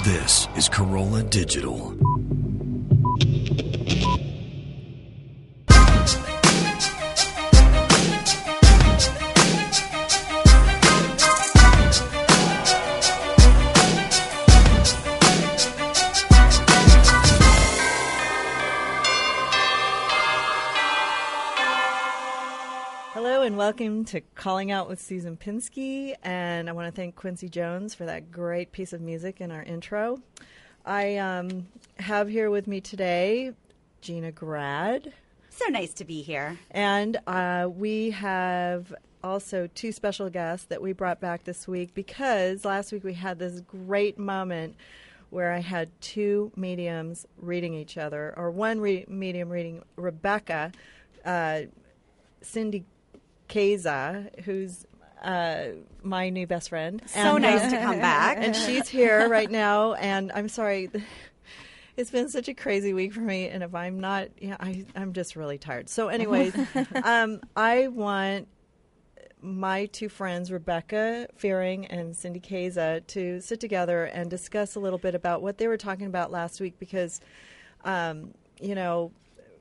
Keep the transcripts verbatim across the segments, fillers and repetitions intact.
This is Corolla Digital. Hello and welcome to Calling Out with Susan Pinsky, and I want to thank Quincy Jones for that great piece of music in our intro. I um, have here with me today Gina Grad. So nice to be here. And uh, we have also two special guests that we brought back this week because last week we had this great moment where I had two mediums reading each other, or one re- medium reading Rebecca, uh, Cindy Keza, who's uh, my new best friend. So and, nice uh, to come back. And she's here right now, and I'm sorry. It's been such a crazy week for me, and if I'm not, yeah, I, I'm just really tired. So anyways, um, I want my two friends, Rebecca Fearing and Cindy Keza, to sit together and discuss a little bit about what they were talking about last week because, um, you know,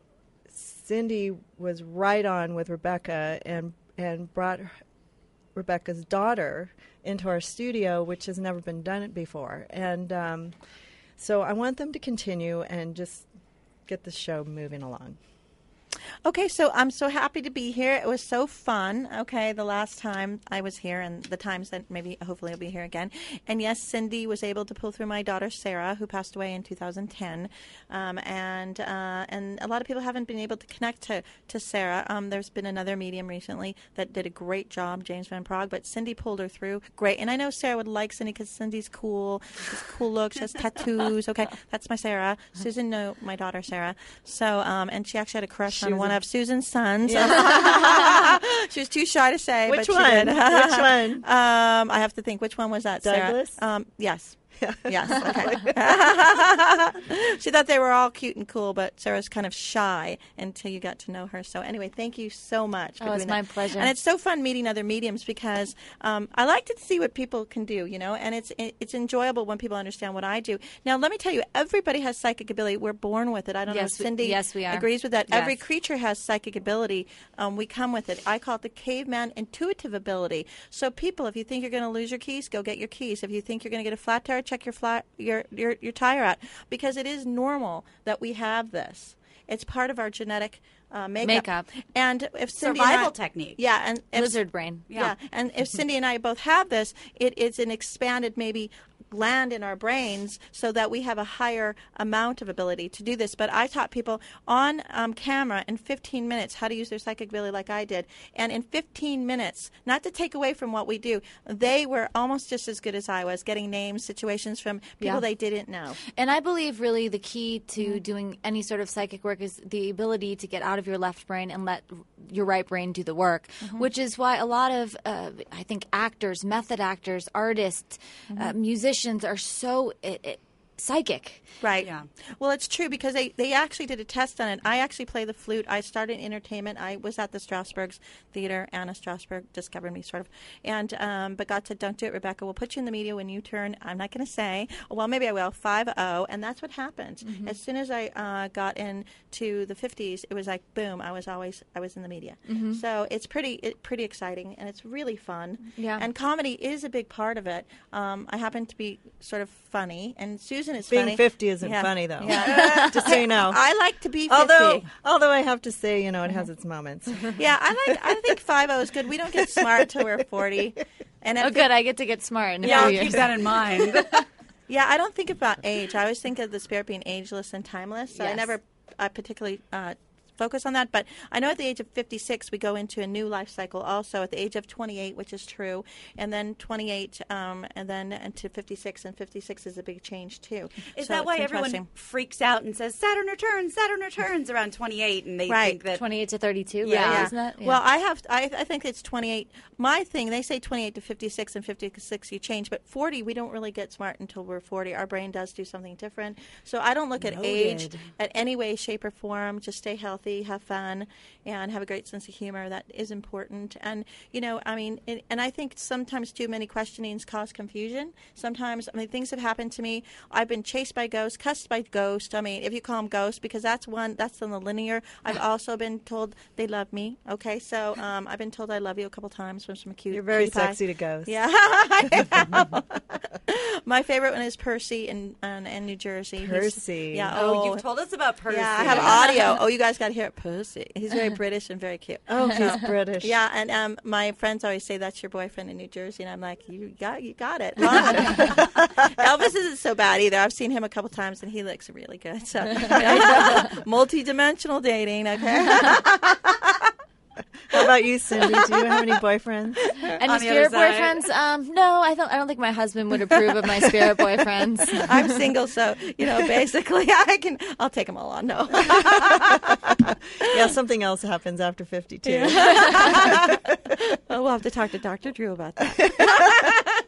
Cindy was right on with Rebecca and and brought Rebecca's daughter into our studio, which has never been done before. And um, so I want them to continue and just get the show moving along. Okay, so I'm so happy to be here. It was so fun, okay, the last time I was here and the times that maybe hopefully I'll be here again. And yes, Cindy was able to pull through my daughter, Sarah, who passed away in two thousand ten. Um, and uh, and a lot of people haven't been able to connect to, to Sarah. Um, there's been another medium recently that did a great job, James Van Prague, but Cindy pulled her through. Great. And I know Sarah would like Cindy because Cindy's cool. She has cool look. She has tattoos. Okay, that's my Sarah. Susan, no, my daughter, Sarah. So, um, and she actually had a crush She on was one a- of Susan's sons. Yeah. She was too shy to say. Which but one? She did. Which one? Um, I have to think. Which one was that, Douglas? Sarah? Um, yes. Yes. Okay. She thought they were all cute and cool, but Sarah's kind of shy until you got to know her. So anyway, thank you so much for Oh, doing it's that. my pleasure. And it's so fun meeting other mediums because um, I like to see what people can do, you know, and it's it's enjoyable when people understand what I do. Now, let me tell you, everybody has psychic ability. We're born with it. I don't Yes, know if we- Cindy yes, we are. agrees with that. Yes. Every creature has psychic ability. Um, we come with it. I call it the caveman intuitive ability. So people, if you think you're going to lose your keys, go get your keys. If you think you're going to get a flat tire, check your flat your your your tire out, because it is normal that we have this. It's part of our genetic uh, makeup. Makeup. And if Cindy and Survival I- technique. Yeah, and if, Lizard brain. yeah. and if Cindy and I both have this, it is an expanded maybe gland in our brains so that we have a higher amount of ability to do this. But I taught people on um, camera in fifteen minutes how to use their psychic ability like I did. And in fifteen minutes, not to take away from what we do, they were almost just as good as I was, getting names, situations from people Yeah. they didn't know. And I believe really the key to doing any sort of psychic work is the ability to get out of your left brain and let your right brain do the work, which is why a lot of, uh, I think, actors, method actors, artists, uh, musicians are so it, it, psychic. Right. Yeah. Well, it's true because they, they actually did a test on it. I actually play the flute. I started in entertainment. I was at the Strasberg's Theater. Anna Strasberg discovered me, sort of. And um, but God said, don't do it, Rebecca. We'll put you in the media when you turn, I'm not going to say, well, maybe I will, five oh. And that's what happened. Mm-hmm. As soon as I uh, got into the fifties, it was like, boom, I was always, I was in the media. Mm-hmm. So it's pretty it, pretty exciting, and it's really fun. Yeah. And comedy is a big part of it. Um, I happen to be sort of funny, and Susan is Being funny. fifty isn't Yeah. funny, though. Yeah. Just so you know. I like to be fifty. Although, although I have to say, you know, it has its moments. yeah, I like. I think five oh is good. We don't get smart until we're forty. And Oh, at good. I get to get smart in a Yeah, few I'll years. keep that in mind. Yeah, I don't think about age. I always think of the spirit being ageless and timeless. So I Yes. never uh, particularly uh, focus on that. But I know at the age of fifty-six, we go into a new life cycle also at the age of twenty-eight, which is true. And then twenty-eight, um, and then into fifty-six. And fifty-six is a big change, too. Is So that why it's everyone interesting. freaks out and says Saturn returns, Saturn returns around twenty-eight, and they Right. think that twenty-eight to thirty-two, right? Yeah. Isn't that? Well, I have. I, I think it's twenty-eight. My thing, they say twenty-eight to fifty-six, and fifty-six you change. But forty, we don't really get smart until we're forty. Our brain does do something different. So I don't look at age Noted. at any way, shape, or form. Just stay healthy. empathy, have fun, and have a great sense of humor. That is important. And, you know, I mean, it, and I think sometimes too many questionings cause confusion. Sometimes, I mean, things have happened to me. I've been chased by ghosts, cussed by ghosts. I mean, if you call them ghosts, because that's one, that's on the linear. I've also been told they love me. Okay, so um, I've been told I love you a couple times from some cute. You're very cutie pie. sexy to ghosts. Yeah, I am. My favorite one is Percy in in, in New Jersey. He's- Percy. yeah. Oh, you've told us about Percy. Yeah, I have audio. Oh, you guys got to hear it. Percy. He's very British and very cute. Oh, he's British. Yeah, and um, my friends always say that's your boyfriend in New Jersey, and I'm like, you got, you got it. Elvis isn't so bad either. I've seen him a couple times, and he looks really good. So, multi-dimensional dating. Okay. How about you, Cindy? Do you have any boyfriends? Any On the spirit other side. boyfriends? Um, no, I don't. I don't think my husband would approve of my spirit boyfriends. I'm single, so you know, basically, I can. I'll take them all on. No. Yeah, something else happens after fifty-two. Oh, we'll have to talk to Doctor Drew about that.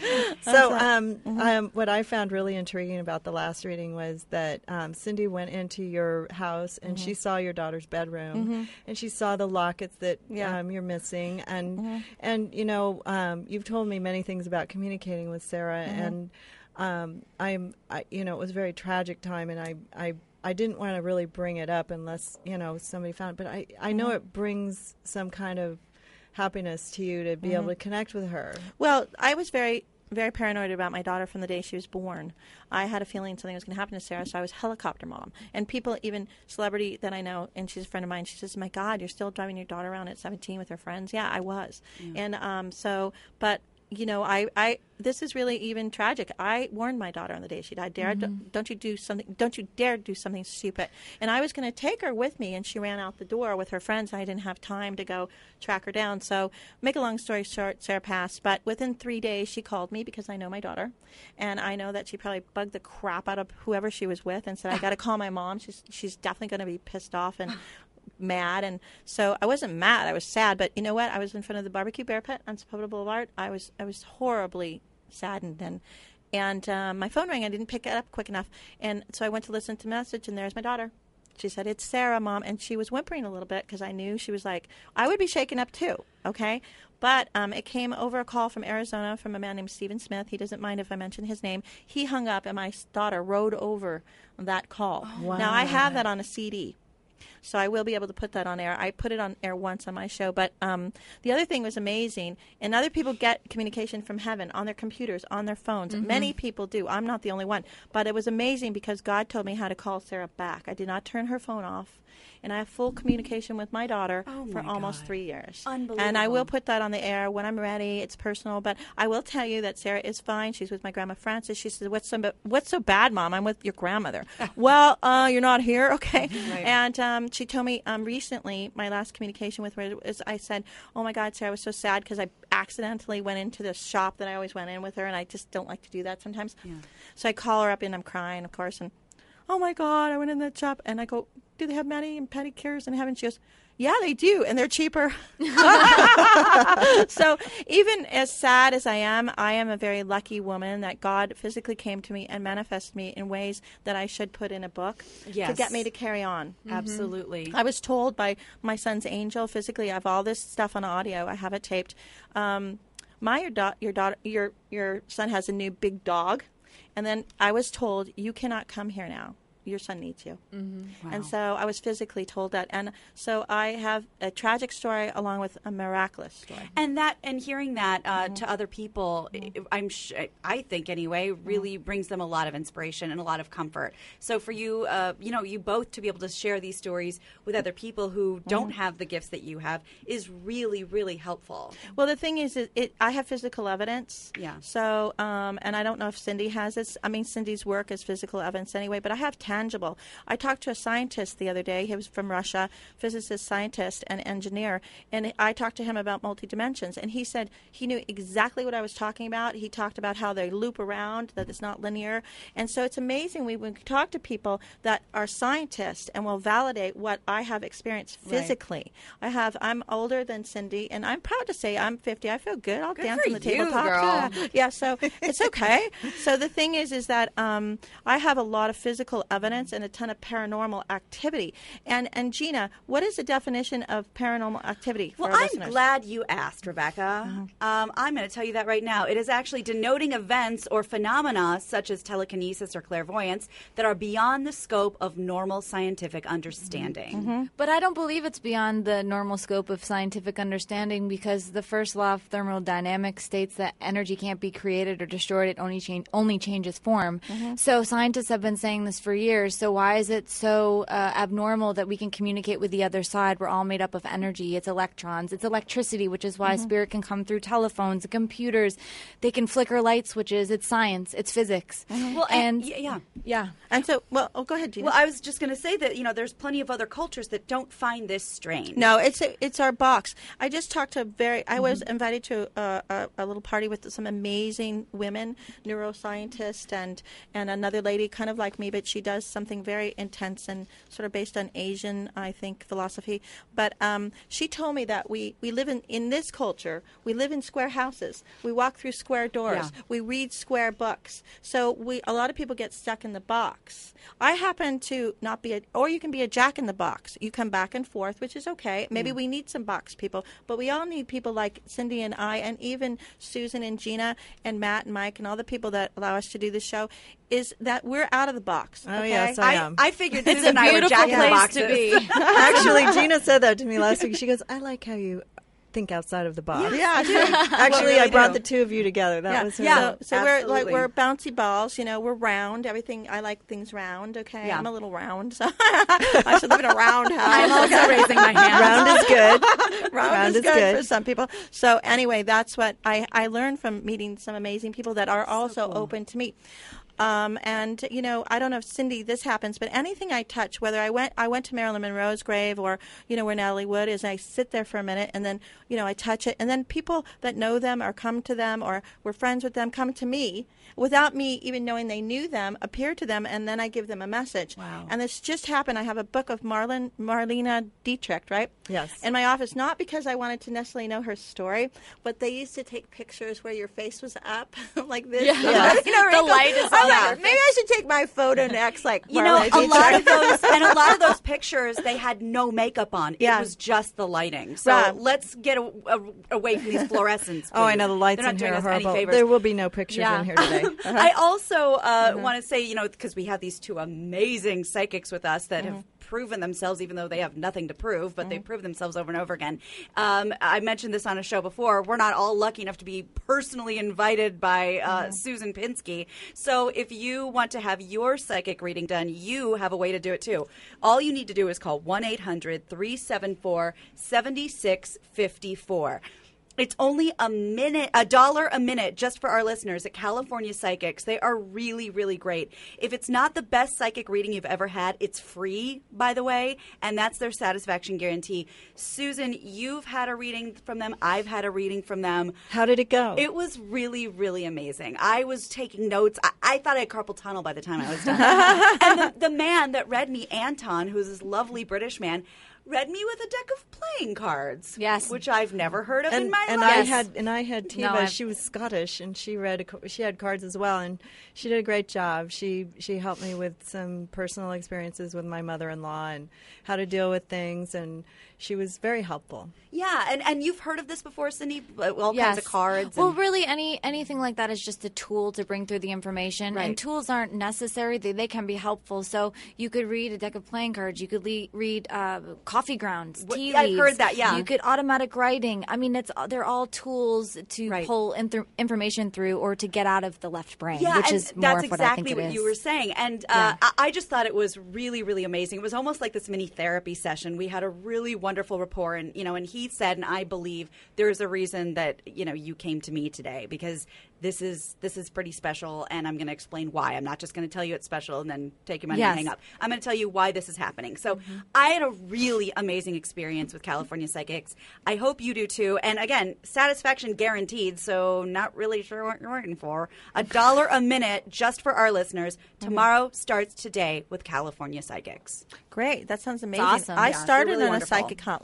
So, um, um, what I found really intriguing about the last reading was that um, Cindy went into your house and she saw your daughter's bedroom, and she saw the lockets that Yeah. um, you're missing, and and you know, um, you've told me many things about communicating with Sarah, and um, I'm, I, you know, it was a very tragic time, and I, I. I didn't want to really bring it up unless, you know, somebody found it. But I, I know it brings some kind of happiness to you to be able to connect with her. Well, I was very, very paranoid about my daughter from the day she was born. I had a feeling something was going to happen to Sarah, so I was helicopter mom. And people, even celebrity that I know, and she's a friend of mine, she says, "My God, you're still driving your daughter around at seventeen with her friends." Yeah, I was. And um, so, but you know, I, I, this is really even tragic. I warned my daughter on the day she died, Dare, don't, don't you do something, don't you dare do something stupid. And I was going to take her with me, and she ran out the door with her friends, and I didn't have time to go track her down. So, make a long story short, Sarah passed. But within three days, she called me because I know my daughter, and I know that she probably bugged the crap out of whoever she was with and said, "I got to call my mom. She's, she's definitely going to be pissed off and mad." And so I wasn't mad, I was sad. But you know what, I was in front of the Barbecue Bear Pit on Sepulveda Boulevard. I was I was horribly saddened, and and um, my phone rang. I didn't pick it up quick enough, and so I went to listen to the message, and there's my daughter. She said, "It's Sarah, Mom," and she was whimpering a little bit because I knew she was like, I would be shaken up too, okay? But um, it came over a call from Arizona from a man named Stephen Smith. He doesn't mind if I mention his name. He hung up, and my s- daughter rode over that call. wow. Now, I have that on a C D. So I will be able to put that on air. I put it on air once on my show. But um, the other thing was amazing. And other people get communication from heaven on their computers, on their phones. Many people do. I'm not the only one. But it was amazing because God told me how to call Sarah back. I did not turn her phone off. And I have full communication with my daughter Oh, for my almost God. three years. Unbelievable. And I will put that on the air when I'm ready. It's personal. But I will tell you that Sarah is fine. She's with my grandma Frances. She says, what's so, ba- what's so bad, Mom? I'm with your grandmother. Well, uh, you're not here? Okay. Right. And um, she told me um, recently, my last communication with her is I said, "Oh, my God, Sarah, I was so sad because I accidentally went into the shop that I always went in with her, and I just don't like to do that sometimes." Yeah. So I call her up, and I'm crying, of course, and, "Oh, my God, I went in that shop." And I go, "Do they have mani and pedicures in heaven?" She goes, "Yeah, they do, and they're cheaper." So even as sad as I am, I am a very lucky woman that God physically came to me and manifested me in ways that I should put in a book to Yes. get me to carry on. Absolutely. I was told by my son's angel physically. I have all this stuff on audio. I have it taped. Um, my your, da- your daughter, your your son has a new big dog, and then I was told, "You cannot come here now. Your son needs you." Wow. And so I was physically told that. And so I have a tragic story along with a miraculous story. And that, and hearing that uh, to other people, I'm, sh- I think anyway, really brings them a lot of inspiration and a lot of comfort. So for you, uh, you know, you both to be able to share these stories with other people who don't have the gifts that you have is really, really helpful. Well, the thing is, it, it I have physical evidence. Yeah. So, um, and I don't know if Cindy has this. I mean, Cindy's work is physical evidence anyway, but I have tangible. I talked to a scientist the other day. He was from Russia, physicist, scientist, and engineer. And I talked to him about multidimensions. And he said he knew exactly what I was talking about. He talked about how they loop around, that it's not linear. And so it's amazing we, when we talk to people that are scientists and will validate what I have experienced physically. I have, I'm older than Cindy, and I'm proud to say I'm fifty. I feel good. I'll Good dance for on the you, tabletop. girl. Yeah. Yeah, so it's okay. So the thing is, is that um, I have a lot of physical evidence evidence and a ton of paranormal activity. And and Gina, what is the definition of paranormal activity for Well, our I'm listeners? glad you asked, Rebecca. Um, I'm going to tell you that right now. It is actually denoting events or phenomena such as telekinesis or clairvoyance that are beyond the scope of normal scientific understanding. Mm-hmm. But I don't believe it's beyond the normal scope of scientific understanding because the first law of thermodynamics states that energy can't be created or destroyed. It only, change, only changes form. Mm-hmm. So scientists have been saying this for years. So why is it so uh, abnormal that we can communicate with the other side? We're all made up of energy. It's electrons. It's electricity, which is why Mm-hmm. spirit can come through telephones, computers. They can flicker light switches. It's science. It's physics. Well, And and y- yeah. yeah. And so, well, oh, go ahead, Gina. Well, I was just going to say that, you know, there's plenty of other cultures that don't find this strange. No, it's a, it's our box. I just talked to very. I was invited to a, a, a little party with some amazing women, neuroscientists, and and another lady, kind of like me, but she does something very intense and sort of based on Asian, I think, philosophy. But um, she told me that we we live in in this culture. We live in square houses. We walk through square doors. Yeah. We read square books. So we a lot of people get stuck in the box. I happen to not be a, or you can be a jack in the box. You come back and forth, which is okay. Maybe we need some box people, but we all need people like Cindy and I, and even Susan and Gina and Matt and Mike and all the people that allow us to do this show. Is that we're out of the box? Oh, okay? yes, I I, am. I figured It's Susan and a I were beautiful jack in the place boxes. to be. Actually, Gina said that to me last week. She goes, I like how you think outside of the box. Yeah, I do. Actually, really I brought do. the two of you together. That yeah, was her. Yeah. So, so we're like absolutely. we're bouncy balls, you know. We're round. Everything. I like things round. Okay, Yeah. I'm a little round, so I should live in a round house. I'm also raising my hand. Round is good. round, Round is, is good, good. for some people. So anyway, that's what I, I learned from meeting some amazing people that are also cool. open to me. Um, and you know, I don't know if Cindy this happens, but anything I touch, whether I went I went to Marilyn Monroe's grave or you know where Natalie Wood is, I sit there for a minute and then you know I touch it, and then people that know them or come to them or were friends with them come to me without me even knowing they knew them, appear to them, and then I give them a message. Wow. And this just happened. I have a book of Marlon Marlena Dietrich, right? Yes. In my office, not because I wanted to necessarily know her story, but they used to take pictures where your face was up like this. Yeah. Yeah. You know, The wrinkles. light is I'm on like, our maybe I should take my photo next, like You know, Marlena a lot Dietrich. of those, and a lot of those pictures, they had no makeup on. Yeah. It was just the lighting. So Right. let's get a, a, away from these fluorescents. Oh, I please. know the lights They're not in doing here are us any horrible. favors. There will be no pictures Yeah. in here today. I also uh, want to say, you know, because we have these two amazing psychics with us that have proven themselves, even though they have nothing to prove, but they prove themselves over and over again. Um, I mentioned this on a show before. We're not all lucky enough to be personally invited by uh, Susan Pinsky. So if you want to have your psychic reading done, you have a way to do it too. All you need to do is call one eight hundred three seven four seven six five four. It's only a minute, a dollar a minute just for our listeners at California Psychics. They are really, really great. If it's not the best psychic reading you've ever had, it's free, by the way, and that's their satisfaction guarantee. Susan, you've had a reading from them. I've had a reading from them. How did it go? It was really, really amazing. I was taking notes. I, I thought I had carpal tunnel by the time I was done. And the, the man that read me, Anton, who's this lovely British man, read me with a deck of playing cards. Yes. Which I've never heard of in and my and life. I had and I had Tiva. No, I've- she was Scottish, and she read a, co- she had cards as well, and she did a great job. She she helped me with some personal experiences with my mother-in-law and how to deal with things, and she was very helpful. Yeah, and, and you've heard of this before, Cindy? All Yes. kinds of cards. Well, and- really, any anything like that is just a tool to bring through the information. Right. And tools aren't necessary; they they can be helpful. So you could read a deck of playing cards. You could le- read uh, coffee grounds, What- tea I've leaves. heard that, yeah. You could automatic writing. I mean, it's they're all tools to Right. pull in- information through or to get out of the left brain, Yeah, which and is more that's of what I think exactly it what is. you were saying. And uh, I, I just thought it was really, really amazing. It was almost like this mini therapy session. We had a really wonderful rapport, and you know, and he said, and I believe there is a reason that you know you came to me today because this is this is pretty special, and I'm going to explain why. I'm not just going to tell you it's special and then take your money Yes. and hang up. I'm going to tell you why this is happening. So I had a really amazing experience with California Psychics. I hope you do too. And again, satisfaction guaranteed. So not really sure what you're waiting for. A dollar a minute just for our listeners. Tomorrow starts today with California Psychics. Great, that sounds amazing. awesome. I Yeah, they're started really on wonderful. a psychic hotline.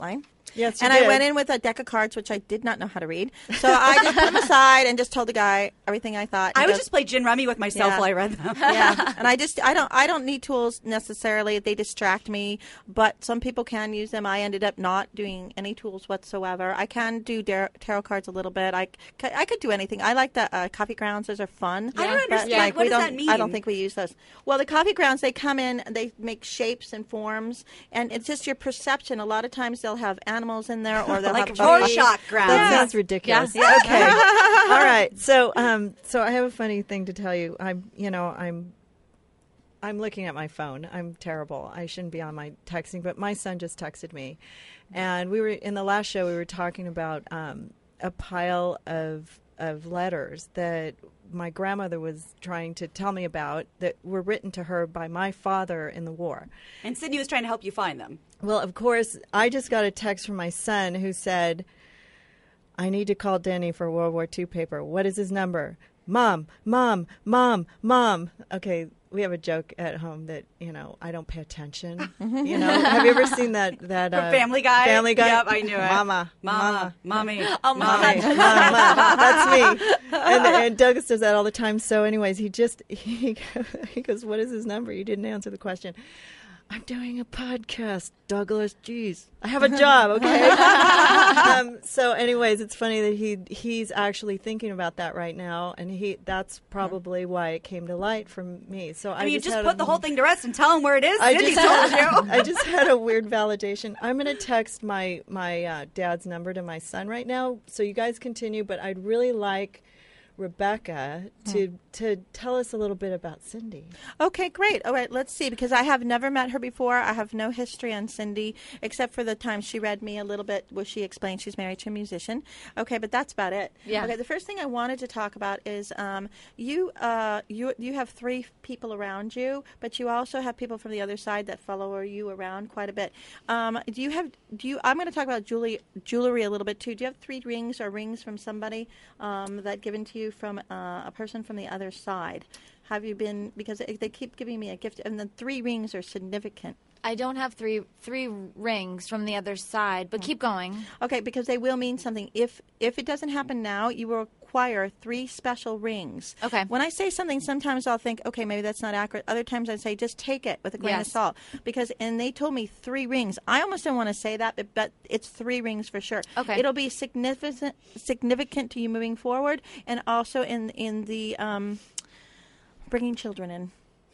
Yes, you and did. I went in with a deck of cards, which I did not know how to read. So I just put them aside and just told the guy everything I thought. I He would goes, just play gin rummy with myself Yeah. while I read them. yeah, and I just I don't I don't need tools necessarily. They distract me, but some people can use them. I ended up not doing any tools whatsoever. I can do dar- tarot cards a little bit. I, c- I could do anything. I like the uh, coffee grounds. Those are fun. I don't But, understand. like, What we does don't- that mean? I don't think we use those. Well, the coffee grounds, they come in, they make shapes and forms, and it's just your perception. A lot of times they'll have animals in there, or they'll Like have Rorschach trees. ground. That Yeah. sounds ridiculous. Yeah. Okay. All right. So, um, so I have a funny thing to tell you. I'm, you know, I'm, I'm looking at my phone. I'm terrible. I shouldn't be on my texting, but my son just texted me, and we were in the last show. We were talking about um, a pile of of letters that my grandmother was trying to tell me about that were written to her by my father in the war. And Sydney was trying to help you find them. Well, of course, I just got a text from my son who said, I need to call Denny for World War Two paper. What is his number? Mom, mom, mom, mom. Okay, we have a joke at home that, you know, I don't pay attention. You know, have you ever seen that? that From uh, Family Guy? Family Guy? Yep, I knew it. Mama, Mama, mommy, Oh, Mommy, mama, that's me. And, and Douglas does that all the time. So anyways, he just, he, he goes, what is his number? You didn't answer the question. I'm doing a podcast, Douglas. Jeez, I have a job, okay? um, so, anyways, it's funny that he he's actually thinking about that right now, and he that's probably why it came to light from me. So I, I mean, you just just had put a, the whole thing to rest and tell him where it is. I Sydney just told you. I just had a weird validation. I'm going to text my my uh, dad's number to my son right now, so you guys continue. But I'd really like Rebecca to to tell us a little bit about Cindy. Okay, great. All right, let's see, because I have never met her before. I have no history on Cindy, except for the time she read me a little bit where she explained she's married to a musician. Okay, but that's about it. Yeah. Okay, the first thing I wanted to talk about is um, you, uh, you, you have three people around you, but you also have people from the other side that follow you around quite a bit. Um, do you have, do you, I'm going to talk about jewelry, jewelry a little bit too. Do you have three rings or rings from somebody um, that given to you from uh, a person from the other side? Have you been, because they keep giving me a gift, and the three rings are significant. I don't have three three rings from the other side, but keep going. Okay, because they will mean something. If if it doesn't happen now, you will acquire three special rings. Okay. When I say something, sometimes I'll think, okay, maybe that's not accurate. Other times I say, just take it with a grain of Yes. salt. Because, and they told me three rings. I almost don't want to say that, but, but it's three rings for sure. Okay. It'll be significant significant to you moving forward, and also in in the um, bringing children in.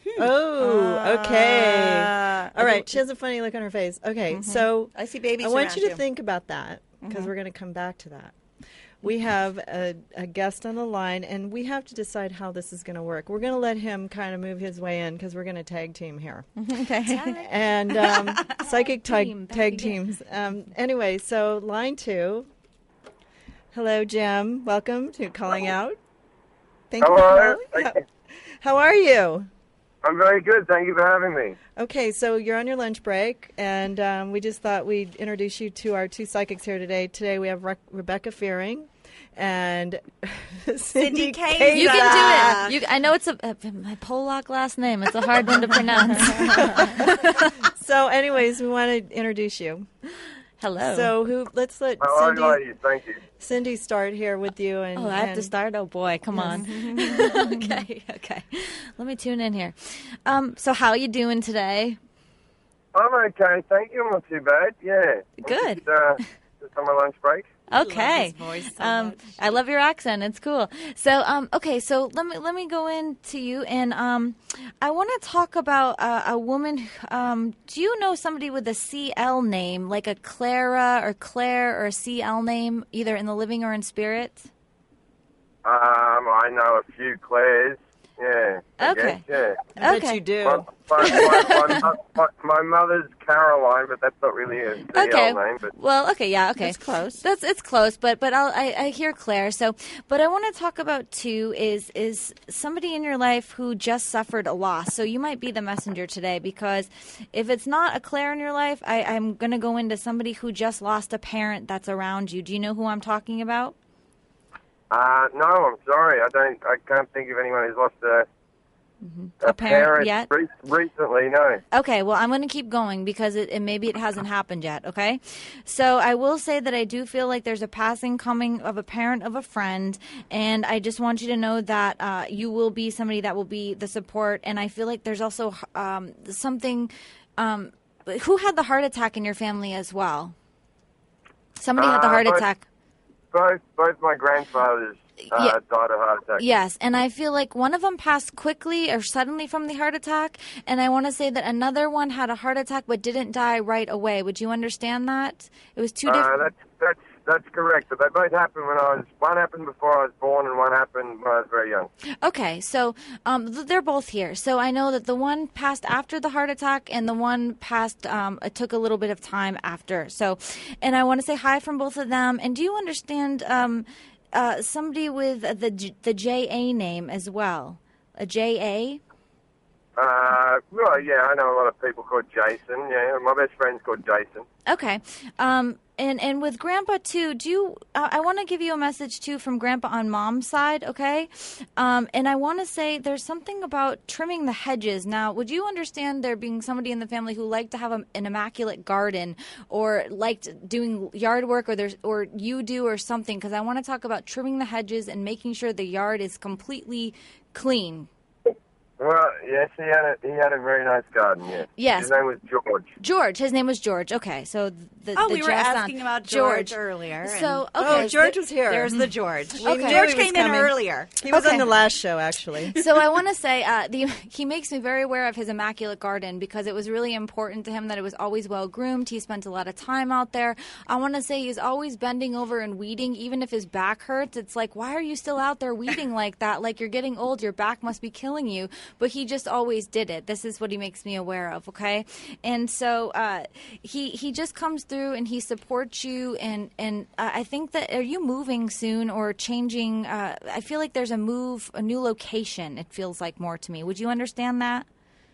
Oh, okay. Uh, All right. She has a funny look on her face. Okay, so I see babies I want around you to you. think about that because we're going to come back to that. We have a, a guest on the line, and we have to decide how this is going to work. We're going to let him kind of move his way in because we're going to tag team here. Okay. And um, psychic Team, tag, back tag again. teams. Um, anyway, so line two. Hello, Jim. Welcome to Calling Out. Thank you. Hello. For calling. How, how are you? I'm very good. Thank you for having me. Okay, so you're on your lunch break, and um, we just thought we'd introduce you to our two psychics here today. Today we have Re- Rebecca Fearing and Cindy Kay. Kay. You can do it. You, I know it's a, a my Polak last name. It's a hard one to pronounce. So, anyways, we want to introduce you. Hello. So, who? Let's let How are Cindy, you, ladies? Thank you. Cindy start here with you. And Oh, I have to and- start? Oh, boy. Come on. okay, okay. Let me tune in here. Um, so how you doing today? I'm okay. Thank you. I'm not too bad. Yeah. I'm Good. Just, uh, just on my lunch break. Okay. his voice so um, much. I love your accent. It's cool. So, um, okay. So let me let me go into you, and um, I want to talk about uh, a woman. Um, do you know somebody with a C L name, like a Clara or Claire or a C L name, either in the living or in spirit? Um, I know a few Claires. Yeah. I Okay. guess, yeah. I Okay. bet you do. My, my, my, my, my, my mother's Caroline, but that's not really a C L Okay. name. But Well, okay, yeah, okay. That's close. That's it's close, but but I'll, I I hear Claire. So, but I want to talk about too is is somebody in your life who just suffered a loss. So you might be the messenger today, because if it's not a Claire in your life, I, I'm going to go into somebody who just lost a parent that's around you. Do you know who I'm talking about? uh, no, I'm sorry. I don't. I can't think of anyone who's lost a A, A parent parent yet? re- recently, no. Okay, well, I'm going to keep going because it, it maybe it hasn't happened yet, okay? So I will say that I do feel like there's a passing coming of a parent of a friend, and I just want you to know that uh, you will be somebody that will be the support, and I feel like there's also um, something um, – who had the heart attack in your family as well? Somebody had the Uh, heart both- attack. Both both my grandfathers uh, Yeah. died of heart attack. Yes, and I feel like one of them passed quickly or suddenly from the heart attack, and I want to say that another one had a heart attack but didn't die right away. Would you understand that? It was two Uh, different. that's that's that's correct. But they both happened when I was. One happened before I was born, and one happened when I was very young. Okay, so um, th- they're both here. So I know that the one passed after the heart attack, and the one passed. Um, it took a little bit of time after. So, and I want to say hi from both of them. And do you understand um, uh, somebody with the J- the J A name as well? A J A. Uh, well, yeah, I know a lot of people called Jason. Yeah, my best friend's called Jason. Okay. Um, and, and with Grandpa, too, do you, uh, I want to give you a message, too, from Grandpa on Mom's side, okay? Um, and I want to say there's something about trimming the hedges. Now, would you understand there being somebody in the family who liked to have a, an immaculate garden or liked doing yard work or there's, or you do or something? Because I want to talk about trimming the hedges and making sure the yard is completely clean. Well, yes, he had a he had a very nice garden. Yes. Yes. His name was George. George. His name was George. Okay, so the Oh, the we were Jess asking on- about George, earlier. So and okay, Oh, George was here. There's the George. We knew George he was came in coming. earlier. He was Okay. on the last show, actually. So I want to say uh, the, he makes me very aware of his immaculate garden because it was really important to him that it was always well groomed. He spent a lot of time out there. I want to say he's always bending over and weeding, even if his back hurts. It's like, why are you still out there weeding like that? Like you're getting old, your back must be killing you. But he just always did it. This is what he makes me aware of. Okay, and so uh, he he just comes through and he supports you. And and uh, I think that are you moving soon or changing? Uh, I feel like there's a move, a new location. It feels like more to me. Would you understand that?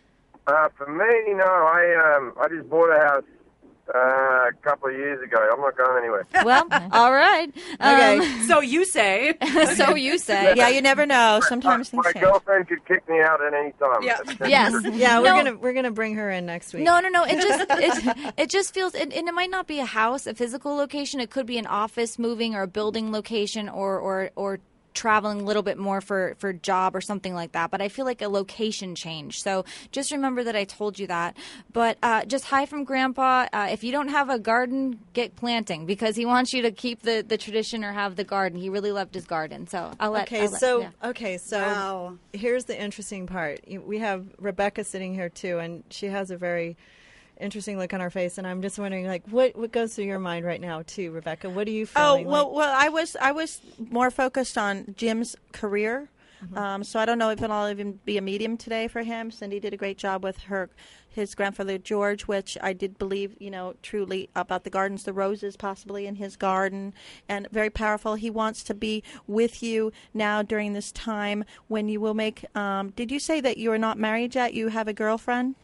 Uh, for me, no. I um I just bought a house uh, a couple of years ago. I'm not going anywhere. Well, all right. Okay. Um, So you say. so you say. Yeah, you never know. Sometimes my things change. girlfriend could kick me out at any time. Yeah. That's- that's Yes. true. Yeah, we're No. gonna we're gonna bring her in next week. No, no, no. It just it, it just feels, and, and it might not be a house, a physical location. It could be an office moving or a building location, or or or traveling a little bit more for for job or something like that. But I feel like a location change. So just remember that I told you that. But uh, just hi from Grandpa. Uh, if you don't have a garden, get planting because he wants you to keep the the tradition or have the garden. He really loved his garden. So I'll let. Okay, I'll let- so yeah. okay, so Wow. here's the interesting part. You- We have Rebecca sitting here too, and she has a very interesting look on her face. And I'm just wondering, like, what what goes through your mind right now, too, Rebecca? What are you Oh feeling? well, like? well, I was I was more focused on Jim's career, um, so I don't know if it'll even be a medium today for him. Cindy did a great job with her his grandfather George, which I did believe, you know, truly about the gardens, the roses possibly in his garden, and very powerful. He wants to be with you now during this time when you will make. Um, did you say that you are not married yet? You have a girlfriend?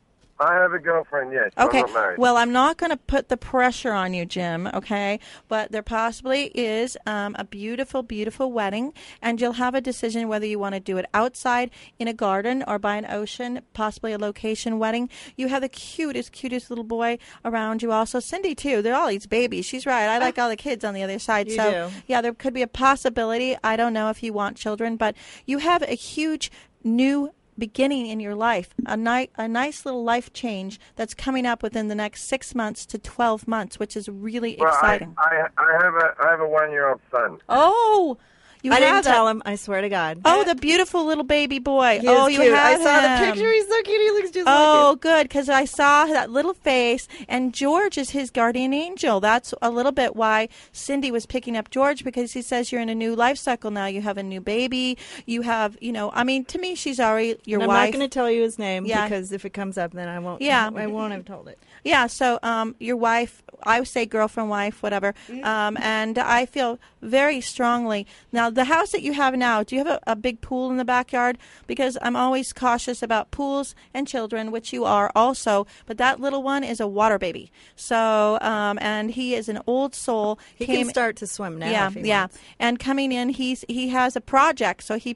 I have a girlfriend, yes. Okay. I'm not married. Well, I'm not going to put the pressure on you, Jim, okay? But there possibly is um, a beautiful, beautiful wedding, and you'll have a decision whether you want to do it outside in a garden or by an ocean, possibly a location wedding. You have the cutest, cutest little boy around you also. Cindy, too. They're all these babies. She's right. I like all the kids on the other side. You so, do. yeah, there could be a possibility. I don't know if you want children, but you have a huge new beginning in your life, a, ni- a nice little life change that's coming up within the next six months to twelve months, which is really well, exciting. I, I, I have a I have a one year old son. Oh, you I have didn't that- tell him. I swear to God. Oh, the beautiful little baby boy. He oh, is you cute. have I saw him. the picture. He's so cute. He looks just Oh, like good, because I saw that little face, and George is his guardian angel. That's a little bit why Cindy was picking up George, because he says you're in a new life cycle now. You have a new baby. You have, you know, I mean, to me, she's already your And I'm wife. not going to tell you his name Yeah. because if it comes up, then I won't. Yeah. I won't have told it. Yeah, so um, your wife, I would say girlfriend, wife, whatever. Um, and I feel very strongly. Now, the house that you have now, do you have a, a big pool in the backyard? Because I'm always cautious about pools and children, which you are also. But that little one is a water baby. So, um, and he is an old soul. He Came- can start to swim now. yeah, if he yeah. wants. And coming in, he's he has a project. So he picked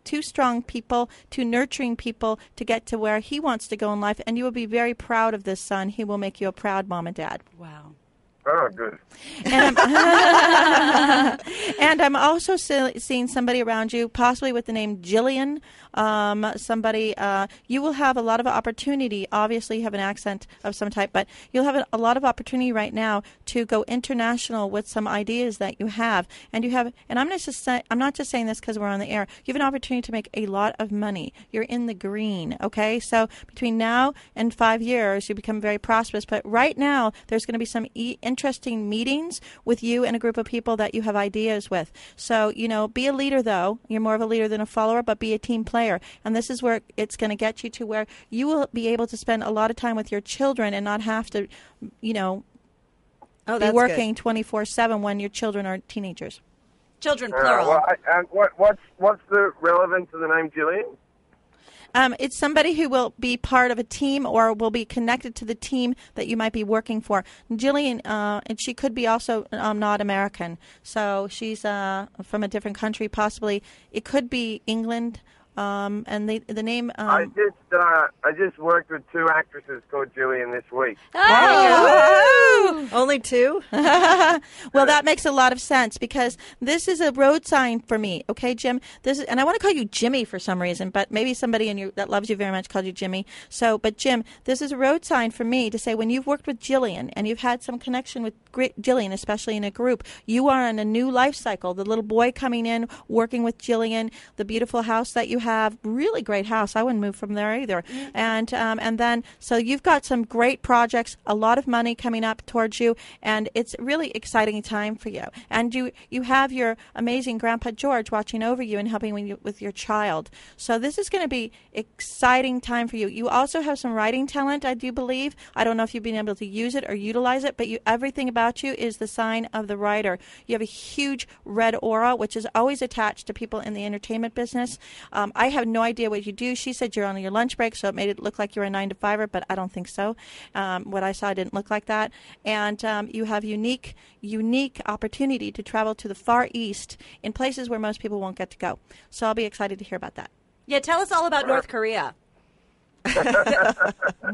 two strong people, two nurturing people to get to where he wants to go in life. And you will be very proud of this son. He will make you a proud mom and dad. Wow. Oh, good. And I'm, and I'm also see, seeing somebody around you, possibly with the name Jillian. Um, somebody, uh, you will have a lot of opportunity. Obviously, you have an accent of some type, but you'll have a, a lot of opportunity right now to go international with some ideas that you have. And you have, and I'm not just say, I'm not just saying this because we're on the air. You have an opportunity to make a lot of money. You're in the green. Okay, so between now and five years, you become very prosperous. But right now, there's going to be some e- interesting meetings with you and a group of people that you have ideas with. So, you know, be a leader, though. You're more of a leader than a follower, but be a team player. And this is where it's going to get you to where you will be able to spend a lot of time with your children and not have to, you know, oh, be that's working twenty-four seven when your children are teenagers. Children, Uh, plural. well, I, and what, what's, what's the relevance of the name Jillian? Um, it's somebody who will be part of a team or will be connected to the team that you might be working for. Jillian, uh, and she could be also um, not American. So she's uh, from a different country, possibly. It could be England. Um, and the the name. Um, I just uh, I just worked with two actresses called Jillian this week. Oh! Only two? Well, that makes a lot of sense because this is a road sign for me. Okay, Jim. This is, and I want to call you Jimmy for some reason, but maybe somebody in you that loves you very much called you Jimmy. So, but Jim, this is a road sign for me to say when you've worked with Jillian and you've had some connection with Jillian, especially in a group, you are in a new life cycle. The little boy coming in, working with Jillian, the beautiful house that you have, really great house. I wouldn't move from there either. Mm-hmm. And um, and then so you've got some great projects, a lot of money coming up towards you, and it's a really exciting time for you. And you you have your amazing Grandpa George watching over you and helping you with your child. So this is going to be exciting time for you. You also have some writing talent, I do believe. I don't know if you've been able to use it or utilize it, but you everything about you is the sign of the writer. You have a huge red aura, which is always attached to people in the entertainment business. Um, I have no idea what you do. She said you're on your lunch break, so it made it look like you're a nine to fiver, but I don't think so. Um, what I saw didn't look like that. And um, you have unique, unique opportunity to travel to the Far East in places where most people won't get to go. So I'll be excited to hear about that. Yeah, tell us all about North Korea. I,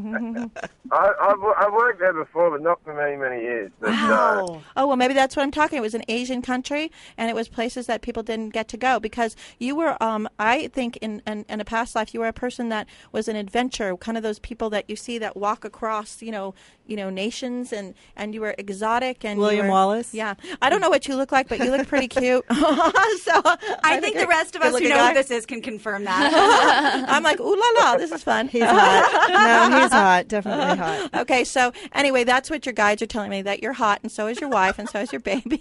I've, I've worked there before, but not for many, many years. But, Wow. Uh, Oh, well, maybe that's what I'm talking. It was an Asian country, and it was places that people didn't get to go because you were, um, I think, in, in, in a past life, you were a person that was an adventurer, kind of those people that you see that walk across, you know, you know, nations, and, and you were exotic. And you William were- Wallace? Yeah. I don't know what you look like, but you look pretty cute. so I, I think the rest of us who good-looking know guy. who this is can confirm that. I'm like, ooh la la, this is fun. He's hot. No, he's hot. Definitely hot. Okay, so anyway, that's what your guides are telling me, that you're hot, and so is your wife, and so is your baby.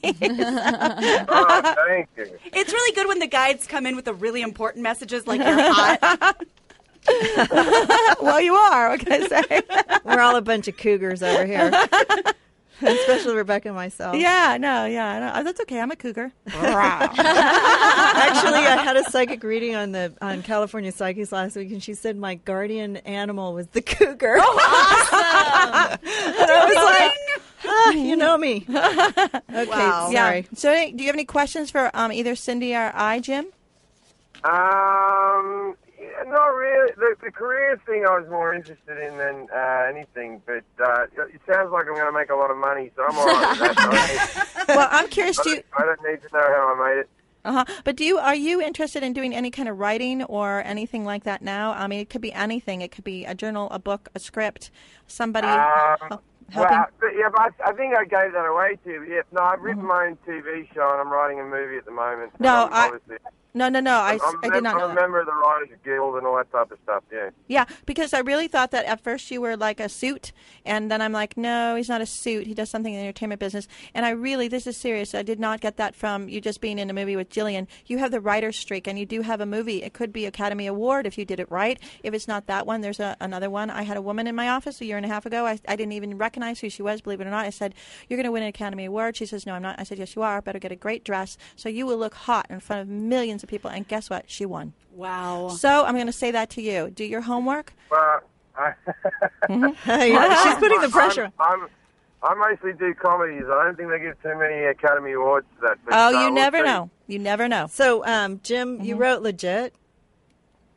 oh, thank you. It's really good when the guides come in with the really important messages like you're hot. Well, you are, what can I say? We're all a bunch of cougars over here. Especially Rebecca and myself. Yeah, no, yeah, I know. Oh, that's okay. I'm a cougar. Actually, I had a psychic reading on the on California Psychics last week, and she said my guardian animal was the cougar. Oh, awesome! And I was like, ah, you know me. Okay, Wow. sorry. Yeah. So, do you have any questions for um, either Cindy or I, Jim? Um, yeah, not really. The, the career thing I was more interested in than uh, anything, but uh, it sounds like I'm going to make a lot of money, so I'm all right with that. Well, I'm curious. I Do you, don't, I don't need to know how I made it. uh-huh. But do you are you interested in doing any kind of writing or anything like that now? I mean, it could be anything. It could be a journal, a book, a script, somebody Um, hel- helping. Well, but yeah, but I, I think I gave that away to you. Yeah, no, I've written my own T V show, and I'm writing a movie at the moment. No, I'm I- obviously- No, no, no. I, I'm, I did not know I'm that. a member of the Writers Guild and all that type of stuff, yeah. Yeah, because I really thought that at first you were like a suit, and then I'm like, no, he's not a suit. He does something in the entertainment business. And I really, this is serious. I did not get that from you just being in a movie with Jillian. You have the writer's streak, and you do have a movie. It could be Academy Award if you did it right. If it's not that one, there's a, another one. I had a woman in my office a year and a half ago. I, I didn't even recognize who she was, believe it or not. I said, you're going to win an Academy Award. She says, no, I'm not. I said, yes, you are. Better get a great dress. So you will look hot in front of millions of people. And guess what? She won. Wow. So I'm going to say that to you. Do your homework. But I, Yeah, she's putting the pressure. I'm, I'm, I mostly do comedies. I don't think they give too many Academy Awards to that. But, Oh, uh, you we'll never see. know. You never know. So, um, Jim, you wrote Legit.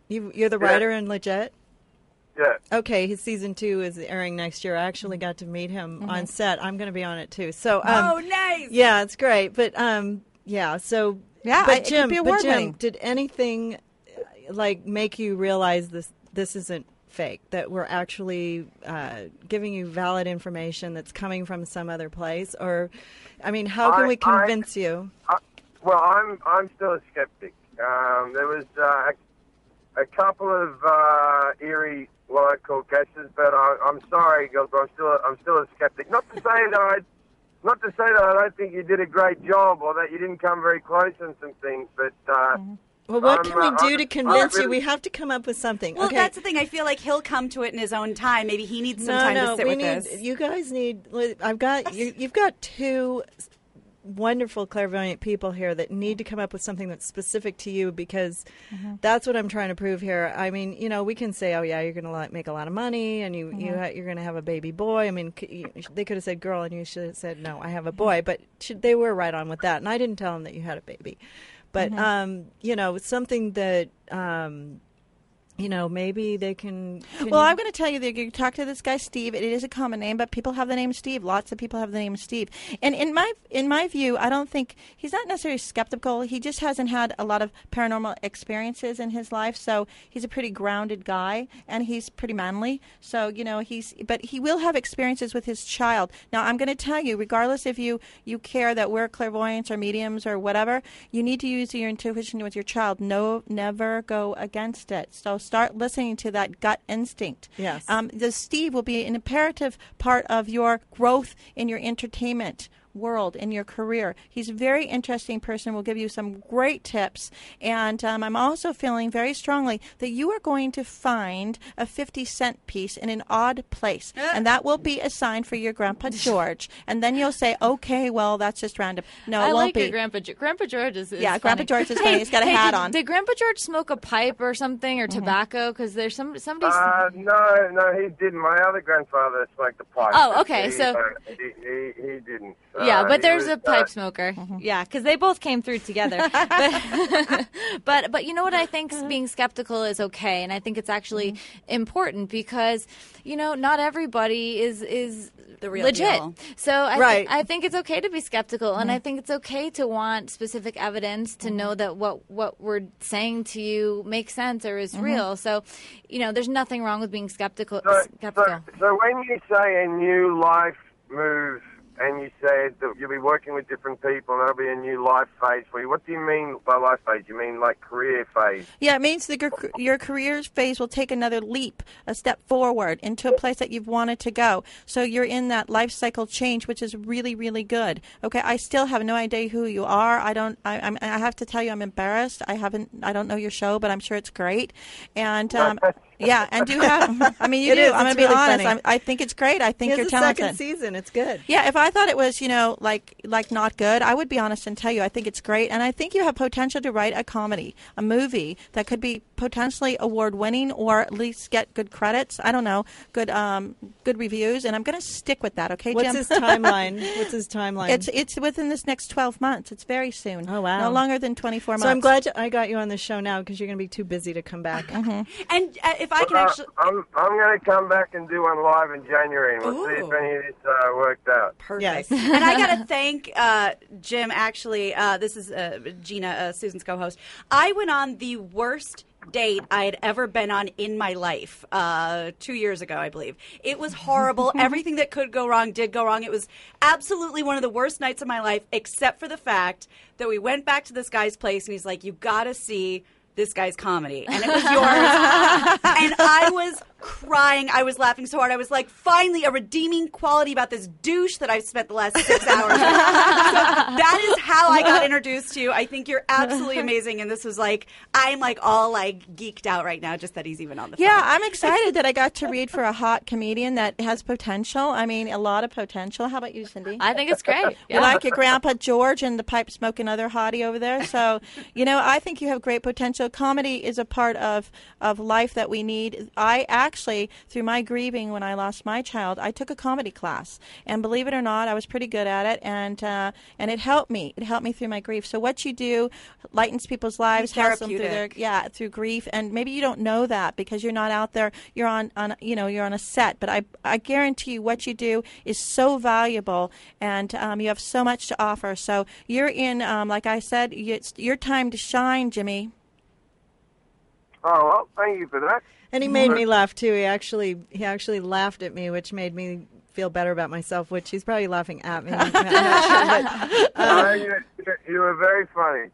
You, you're the Yeah. writer in Legit? Yeah. Okay, his season two is airing next year. I actually got to meet him Mm-hmm. on set. I'm going to be on it too. So, um, Oh, nice. yeah, it's great. But um, yeah, so Yeah, but I- it could Jim, be but award-winning. Jim, did anything uh, like make you realize this this isn't fake? That we're actually uh, giving you valid information that's coming from some other place? Or, I mean, how can I- we I- convince you? Uh, well, I'm I'm still a skeptic. Um, there was uh, a, a couple of uh, eerie what I call cases, but I, I'm sorry, girls, but I'm still a, I'm still a skeptic. Not to say that I, not to say that I don't think you did a great job or that you didn't come very close on some things, but. Uh, Well, what I'm, can we uh, do I'm- to convince I'm you? really- We have to come up with something. Well, okay. that's the thing. I feel like he'll come to it in his own time. Maybe he needs some no, time no, to sit we with need. this. You guys need. I've got. You, you've got two wonderful clairvoyant people here that need to come up with something that's specific to you, because that's what I'm trying to prove here. I mean, you know, we can say, oh yeah, you're going to make a lot of money and you, you ha- you're going to have a baby boy. I mean, c- you, they could have said girl and you should have said no, I have a boy, but should, they were right on with that. And I didn't tell them that you had a baby, but um, you know, something that um, you know, maybe they can. can Well, I'm going to tell you that you talk to this guy Steve. It is a common name, but people have the name Steve. Lots of people have the name Steve. And in my in my view, I don't think he's not necessarily skeptical. He just hasn't had a lot of paranormal experiences in his life, so he's a pretty grounded guy, and he's pretty manly. So you know, he's but he will have experiences with his child. Now, I'm going to tell you, regardless if you you care that we're clairvoyants or mediums or whatever, you need to use your intuition with your child. No, never go against it. So start listening to that gut instinct. Yes. Um, the Steve will be an imperative part of your growth in your entertainment world, in your career. He's a very interesting person, will give you some great tips. And um, I'm also feeling very strongly that you are going to find a fifty cent piece in an odd place. And that will be a sign for your Grandpa George. And then you'll say, okay, well, that's just random. No, it I won't like be. your Grandpa George. Grandpa George is, is Yeah, Grandpa funny. George is funny. He's got a Hey, hat did, on. Did Grandpa George smoke a pipe or something, or tobacco? Because there's some somebody. Uh, no, no, he didn't. My other grandfather smoked the pipe. Oh, okay, He, so- uh, he, he, he didn't. Yeah, Uh, but he there's was, a pipe uh, smoker. Yeah, because they both came through together. but, but but you know what? I think being skeptical is okay, and I think it's actually important because you know not everybody is is The real legit. deal. So I thi- Right. I think it's okay to be skeptical, and I think it's okay to want specific evidence to know that what what we're saying to you makes sense or is real. So you know, there's nothing wrong with being skeptical. So, skeptical. so, so when you say a new life move, and you said that you'll be working with different people, and there'll be a new life phase for you. What do you mean by life phase? You mean like career phase? Yeah, it means that your, your career phase will take another leap, a step forward into a place that you've wanted to go. So you're in that life cycle change, which is really, really good. Okay, I still have no idea who you are. I don't. I, I'm, I have to tell you, I'm embarrassed. I haven't. I don't know your show, but I'm sure it's great. And um, yeah, and do have. I mean, you It do. is. I'm going It's to be really honest. funny. I'm, I think it's great. I think He you're has a talented. second season. It's good. Yeah, if I thought it was, you know, like like not good, I would be honest and tell you I think it's great, and I think you have potential to write a comedy, a movie that could be potentially award winning or at least get good credits. I don't know, good um good reviews, and I'm going to stick with that. Okay, What's Jim? his timeline? What's his timeline? It's it's within this next twelve months. It's very soon. Oh, wow. No longer than twenty-four months. so I'm glad I got you on the show now because you're going to be too busy to come back. And uh, if I can Uh, actually. I'm, I'm going to come back and do one live in January, and we'll see Ooh. if any of this uh, worked out. Perfect. Yes. And I got to thank uh, Jim, actually. Uh, this is uh, Gina, uh, Susan's co host. I went on the worst date I had ever been on in my life uh, two years ago, I believe. It was horrible. Everything that could go wrong did go wrong. It was absolutely one of the worst nights of my life, except for the fact that we went back to this guy's place, and he's like, you got to see this guy's comedy. And it was yours. And I was crying. I was laughing so hard. I was like, finally, a redeeming quality about this douche that I've spent the last six hours with. So that is how I got introduced to you. I think you're absolutely amazing. And this was like, I'm like all like geeked out right now just that he's even on the phone. Yeah, I'm excited that I got to read for a hot comedian that has potential. I mean, a lot of potential. How about you, Cindy? I think it's great. You like your Grandpa George and the pipe smoking other hottie over there. So, you know, I think you have great potential. Comedy is a part of, of life that we need. I actually, through my grieving when I lost my child, I took a comedy class. And believe it or not, I was pretty good at it, and uh, and it helped me. It helped me through my grief. So what you do lightens people's lives, helps them through their yeah through grief. And maybe you don't know that because you're not out there. You're on, on you know you're on a set. But I I guarantee you, what you do is so valuable, and um, you have so much to offer. So you're in, um, like I said, it's your time to shine, Jimmy. Oh, well, thank you for that. And he made me laugh too. He actually he actually laughed at me, which made me feel better about myself. Which he's probably laughing at me. I'm not sure, but, um, No, you, you were very funny.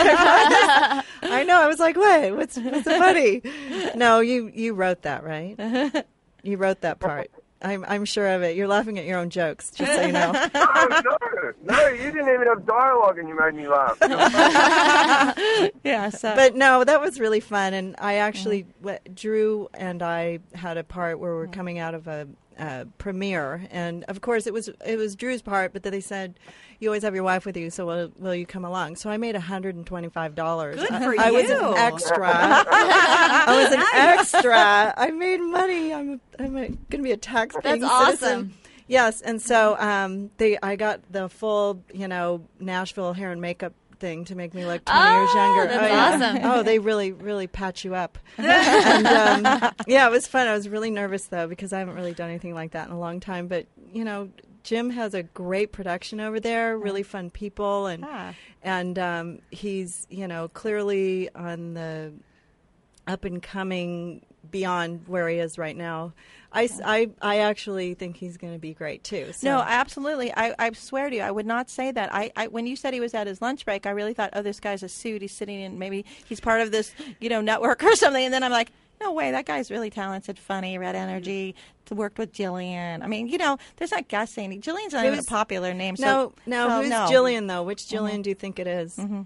I know. I was like, "Wait, what's what's so funny?" No, you you wrote that, right? You wrote that part. I'm I'm sure of it. You're laughing at your own jokes, just so you know. No, no, no, you didn't even have dialogue, and you made me laugh. Yeah. So. But no, that was really fun, and I actually w- Drew and I had a part where we're coming out of a uh, premiere, and of course it was it was Drew's part, but then they said you always have your wife with you, so will, will you come along? So I made one hundred twenty-five dollars. Good I, for I was you. an extra. I was an extra. I made money. I'm a, I'm going to be a tax-paying That's awesome. citizen. Yes, and so um, they I got the full, you know, Nashville hair and makeup thing to make me look twenty Oh, years younger. that's oh, yeah. awesome. Oh, they really, really patch you up. and um, yeah, it was fun. I was really nervous though because I haven't really done anything like that in a long time. But you know, Jim has a great production over there. Really fun people, and Ah. and um, he's you know clearly on the up and coming beyond where he is right now. I, I, I actually think he's going to be great too. So. No, absolutely. I, I swear to you, I would not say that. I, I when you said he was at his lunch break, I really thought, oh, this guy's a suit. He's sitting in, maybe he's part of this, you know, network or something. And then I'm like, no way, that guy's really talented, funny, red energy. To worked with Jillian. I mean, you know, there's not guessing. Jillian's not even a Who's- popular name. No, So, no. so Who's no. Jillian though? Which Jillian do you think it is? Um,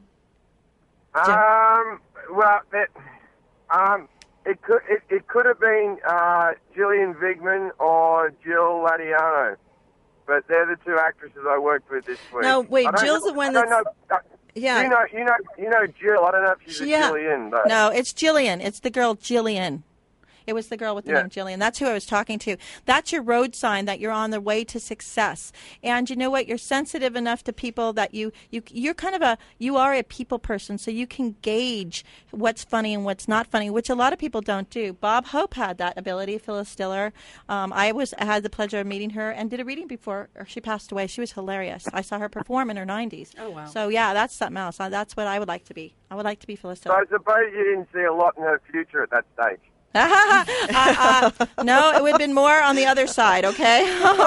well, it, um, it could it, it could have been uh, Gillian Vigman or Jill Ladiano, but they're the two actresses I worked with this week. No, wait, I don't Jill's know- the one I don't that's- know, uh, Yeah. You know, you know, you know Jill. I don't know if she's a Yeah. Jillian, but No, it's Jillian. It's the girl Jillian. It was the girl with the Yeah. name Jillian. That's who I was talking to. That's your road sign that you're on the way to success. And you know what? You're sensitive enough to people that you, you you're kind of a you are a people person, so you can gauge what's funny and what's not funny, which a lot of people don't do. Bob Hope had that ability. Phyllis Diller. Um, I was I had the pleasure of meeting her and did a reading before she passed away. She was hilarious. I saw her perform in her nineties. Oh, wow. So yeah, that's something else. Uh, That's what I would like to be. I would like to be Phyllis so Diller. I suppose you didn't see a lot in her future at that stage. uh, uh, no, it would have been more on the other side, okay?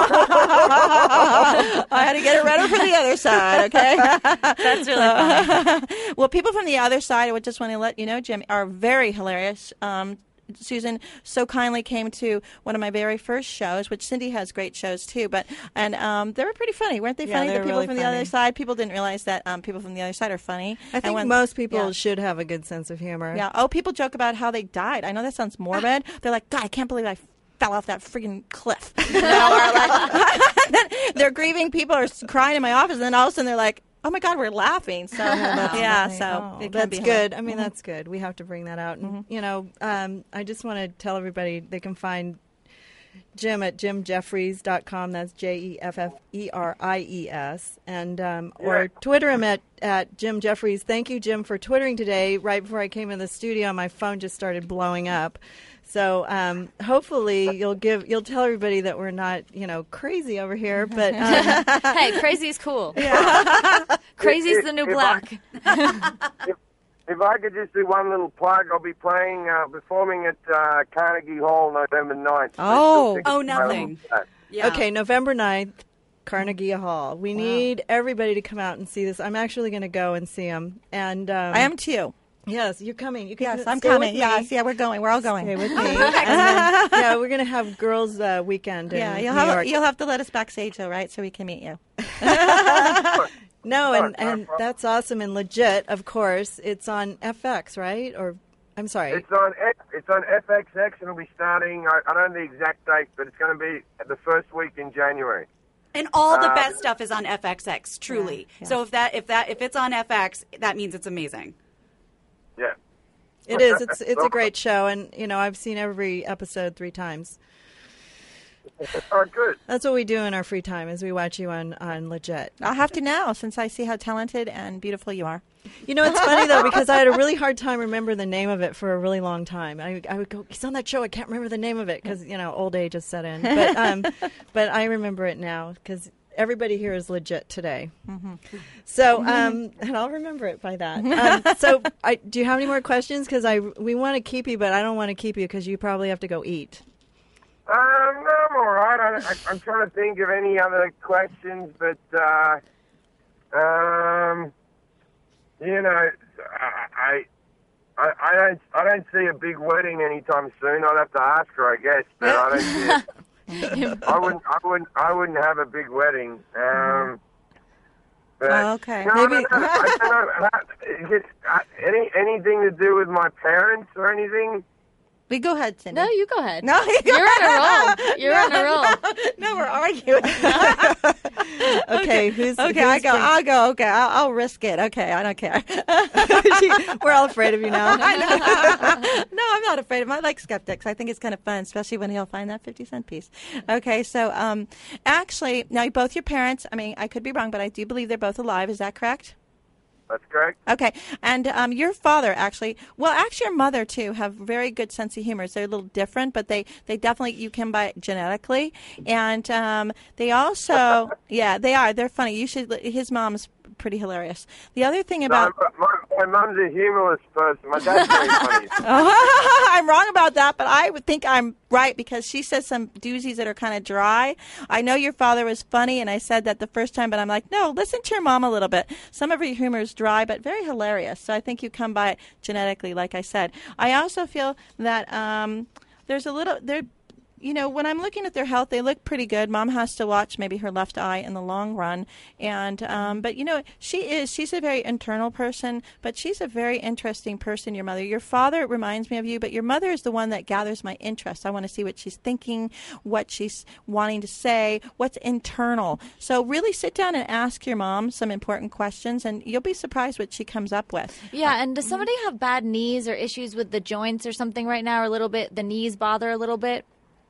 I had to get it ready for the other side, okay? That's really funny. Well, people from the other side, I would just want to let you know, Jim, are very hilarious. Um, Susan so kindly came to one of my very first shows, which Cindy has great shows too. But and um, they were pretty funny, weren't they? Yeah, Funny. they The were people really from the funny. other side. People didn't realize that um, people from the other side are funny. I And think when- most people yeah. should have a good sense of humor. Yeah. Oh, people joke about how they died. I know that sounds morbid. They're like, God, I can't believe I fell off that freaking cliff. You know, or like, they're grieving. People are crying in my office, and then all of a sudden they're like, oh my God, we're laughing. So yeah, Funny. so Oh, it can that's be good. hilarious. I mean, that's good. We have to bring that out. And you know, um, I just want to tell everybody they can find Jim at jim jeffries dot com. That's J E F F E R I E S. And um, or Yeah. Twitter him at, at Jim Jeffries. Thank you, Jim, for twittering today. Right before I came in the studio, my phone just started blowing up. So um, hopefully you'll give you'll tell everybody that we're not you know crazy over here, but um, Hey, crazy's cool. Crazy's the new If I- black. if, if I could just do one little plug, I'll be playing, uh, performing at uh, Carnegie Hall November ninth. Oh. Tickets Oh, available nothing. for that. Yeah. Okay, November ninth, Carnegie Hall. We need everybody to come out and see this. I'm actually going to go and see him. And um, I am too. Yes, you're coming. You can Yes, stay I'm with coming. me. Yes, yeah, we're going. We're all going. Stay with me. And then, yeah, we're going to have girls' uh, weekend in Yeah, New you'll have York. you'll have to let us backstage though, right? So we can meet you. No, Sure, and, no and problem. that's awesome and legit, of course. It's on F X, right? Or, I'm sorry. It's on F- it's on F X X, and it'll be starting. I, I don't know the exact date, but it's going to be the first week in January. And all the Uh, best stuff is on F X X, truly. Yeah, yeah. So if that if that if it's on F X, that means it's amazing. Yeah. It is. It's it's a great show, and you know I've seen every episode three times. Oh, good. That's what we do in our free time is we watch you on, on Legit. I'll have to now since I see how talented and beautiful you are. You know, it's funny, though, because I had a really hard time remembering the name of it for a really long time. I, I would go, he's on that show, I can't remember the name of it because, you know, old age has set in. But, um, but I remember it now because everybody here is legit today. Mm-hmm. So, um, and I'll remember it by that. Um, so I, do you have any more questions? Because I we want to keep you, but I don't want to keep you because you probably have to go eat. Um, no, I'm all right. I, I, I'm trying to think of any other questions, but, uh, um, you know, I, I, I don't, I don't see a big wedding anytime soon. I'd have to ask her, I guess, but I don't see it. I wouldn't, I wouldn't, I wouldn't have a big wedding. Um, but, Oh, okay. no, Maybe- I don't know. I don't know. Uh, Is it, uh, any, anything to do with my parents or anything? We go ahead, Cindy. No, you go ahead. No, you go You're on a ahead. roll. You're on a roll. No, we're arguing. Okay, who's Okay, who's I go. bring- I'll go. Okay, I'll, I'll risk it. Okay, I don't care. We're all afraid of you now. I know. No, I'm not afraid of him. I like skeptics. I think it's kind of fun, especially when he'll find that fifty cent piece. Okay, so um, actually, now both your parents, I mean, I could be wrong, but I do believe they're both alive. Is that correct? That's correct. Okay, and um, your father actually, well, actually your mother too, have very good sense of humor. They're a little different, but they, they definitely, you can buy it genetically. And um, they also, yeah, they are. They're funny. You should, his mom's pretty hilarious. The other thing about... No, my, my mum's a humorless person. My dad's very funny. I'm wrong about that, but I would think I'm right because she says some doozies that are kind of dry. I know your father was funny, and I said that the first time, but I'm like, no, listen to your mom a little bit. Some of her humor is dry, but very hilarious. So I think you come by it genetically, like I said. I also feel that um, there's a little... there. You know, when I'm looking at their health, they look pretty good. Mom has to watch maybe her left eye in the long run. And, um, but, you know, she is, she's a very internal person, but she's a very interesting person, your mother. Your father reminds me of you, but your mother is the one that gathers my interest. I want to see what she's thinking, what she's wanting to say, what's internal. So really sit down and ask your mom some important questions, and you'll be surprised what she comes up with. Yeah, and does somebody have bad knees or issues with the joints or something right now, or a little bit, the knees bother a little bit?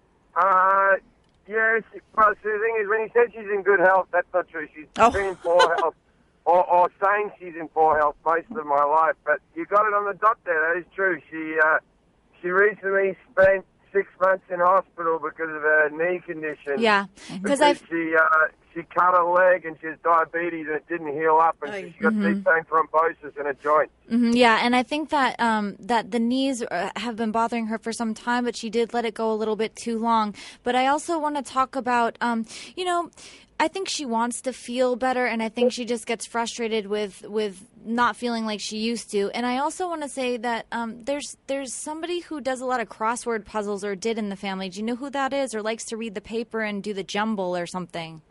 Uh, yeah, she, well, see, the thing is, when he said she's in good health, that's not true. She's Oh. been in poor health, or, or saying she's in poor health most of my life. But you got it on the dot there. That is true. She, uh, she recently spent six months in hospital because of her knee condition. Yeah, because Because I've she, uh, she cut her leg and she has diabetes and it didn't heal up, and Aye. she got deep vein thrombosis in her joint. mhm, yeah, and I think that um, that the knees uh, have been bothering her for some time, but she did let it go a little bit too long. But I also want to talk about, um, you know. I think she wants to feel better, and I think she just gets frustrated with, with not feeling like she used to. And I also want to say that um, there's there's somebody who does a lot of crossword puzzles, or did in the family. Do you know who that is, or likes to read the paper and do the jumble or something?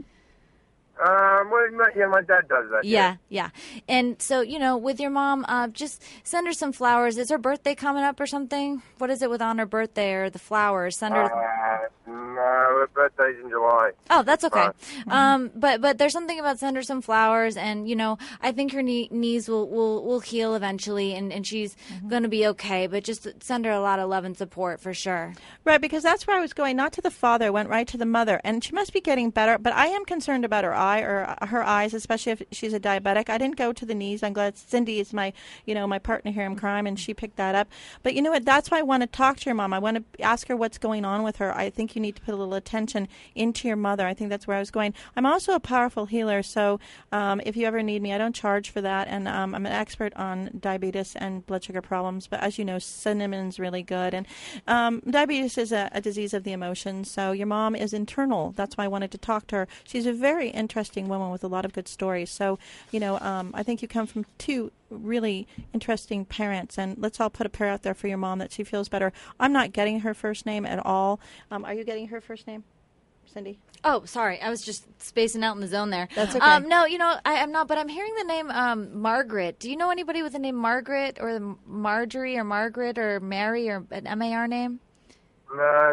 Um, well, my, yeah, my dad does that. Yeah, yeah. And so, you know, with your mom, uh, just send her some flowers. Is her birthday coming up or something? What is it with on her birthday or the flowers? Send her. Uh, no, her birthday's in July. Oh, that's okay. Right. Um, but but there's something about send her some flowers, and you know, I think her knee, knees will, will, will heal eventually, and, and she's going to be okay. But just send her a lot of love and support for sure. Right, because that's where I was going, not to the father, I went right to the mother. And she must be getting better, but I am concerned about her eye or her eyes, especially if she's a diabetic. I didn't go to the knees. I'm glad Cindy is my, you know, my partner here in crime, and she picked that up. But you know what? That's why I want to talk to your mom. I want to ask her what's going on with her. I think you need to put a little attention into your mother. I think that's where I was going. I'm also a powerful healer, so um, if you ever need me, I don't charge for that. And um, I'm an expert on diabetes and blood sugar problems. But as you know, cinnamon's really good. And um, diabetes is a, a disease of the emotions. So your mom is internal. That's why I wanted to talk to her. She's a very interesting woman with a lot of good stories. So, you know, um, I think you come from two really interesting parents, and let's all put a prayer out there for your mom that she feels better. I'm not getting her first name at all. Um, are you getting her first name, Cindy? Oh, sorry. I was just spacing out in the zone there. That's okay. Um, no, you know, I, I'm not, but I'm hearing the name um, Margaret. Do you know anybody with the name Margaret or Marjorie or Margaret or Mary or an M A R name? No.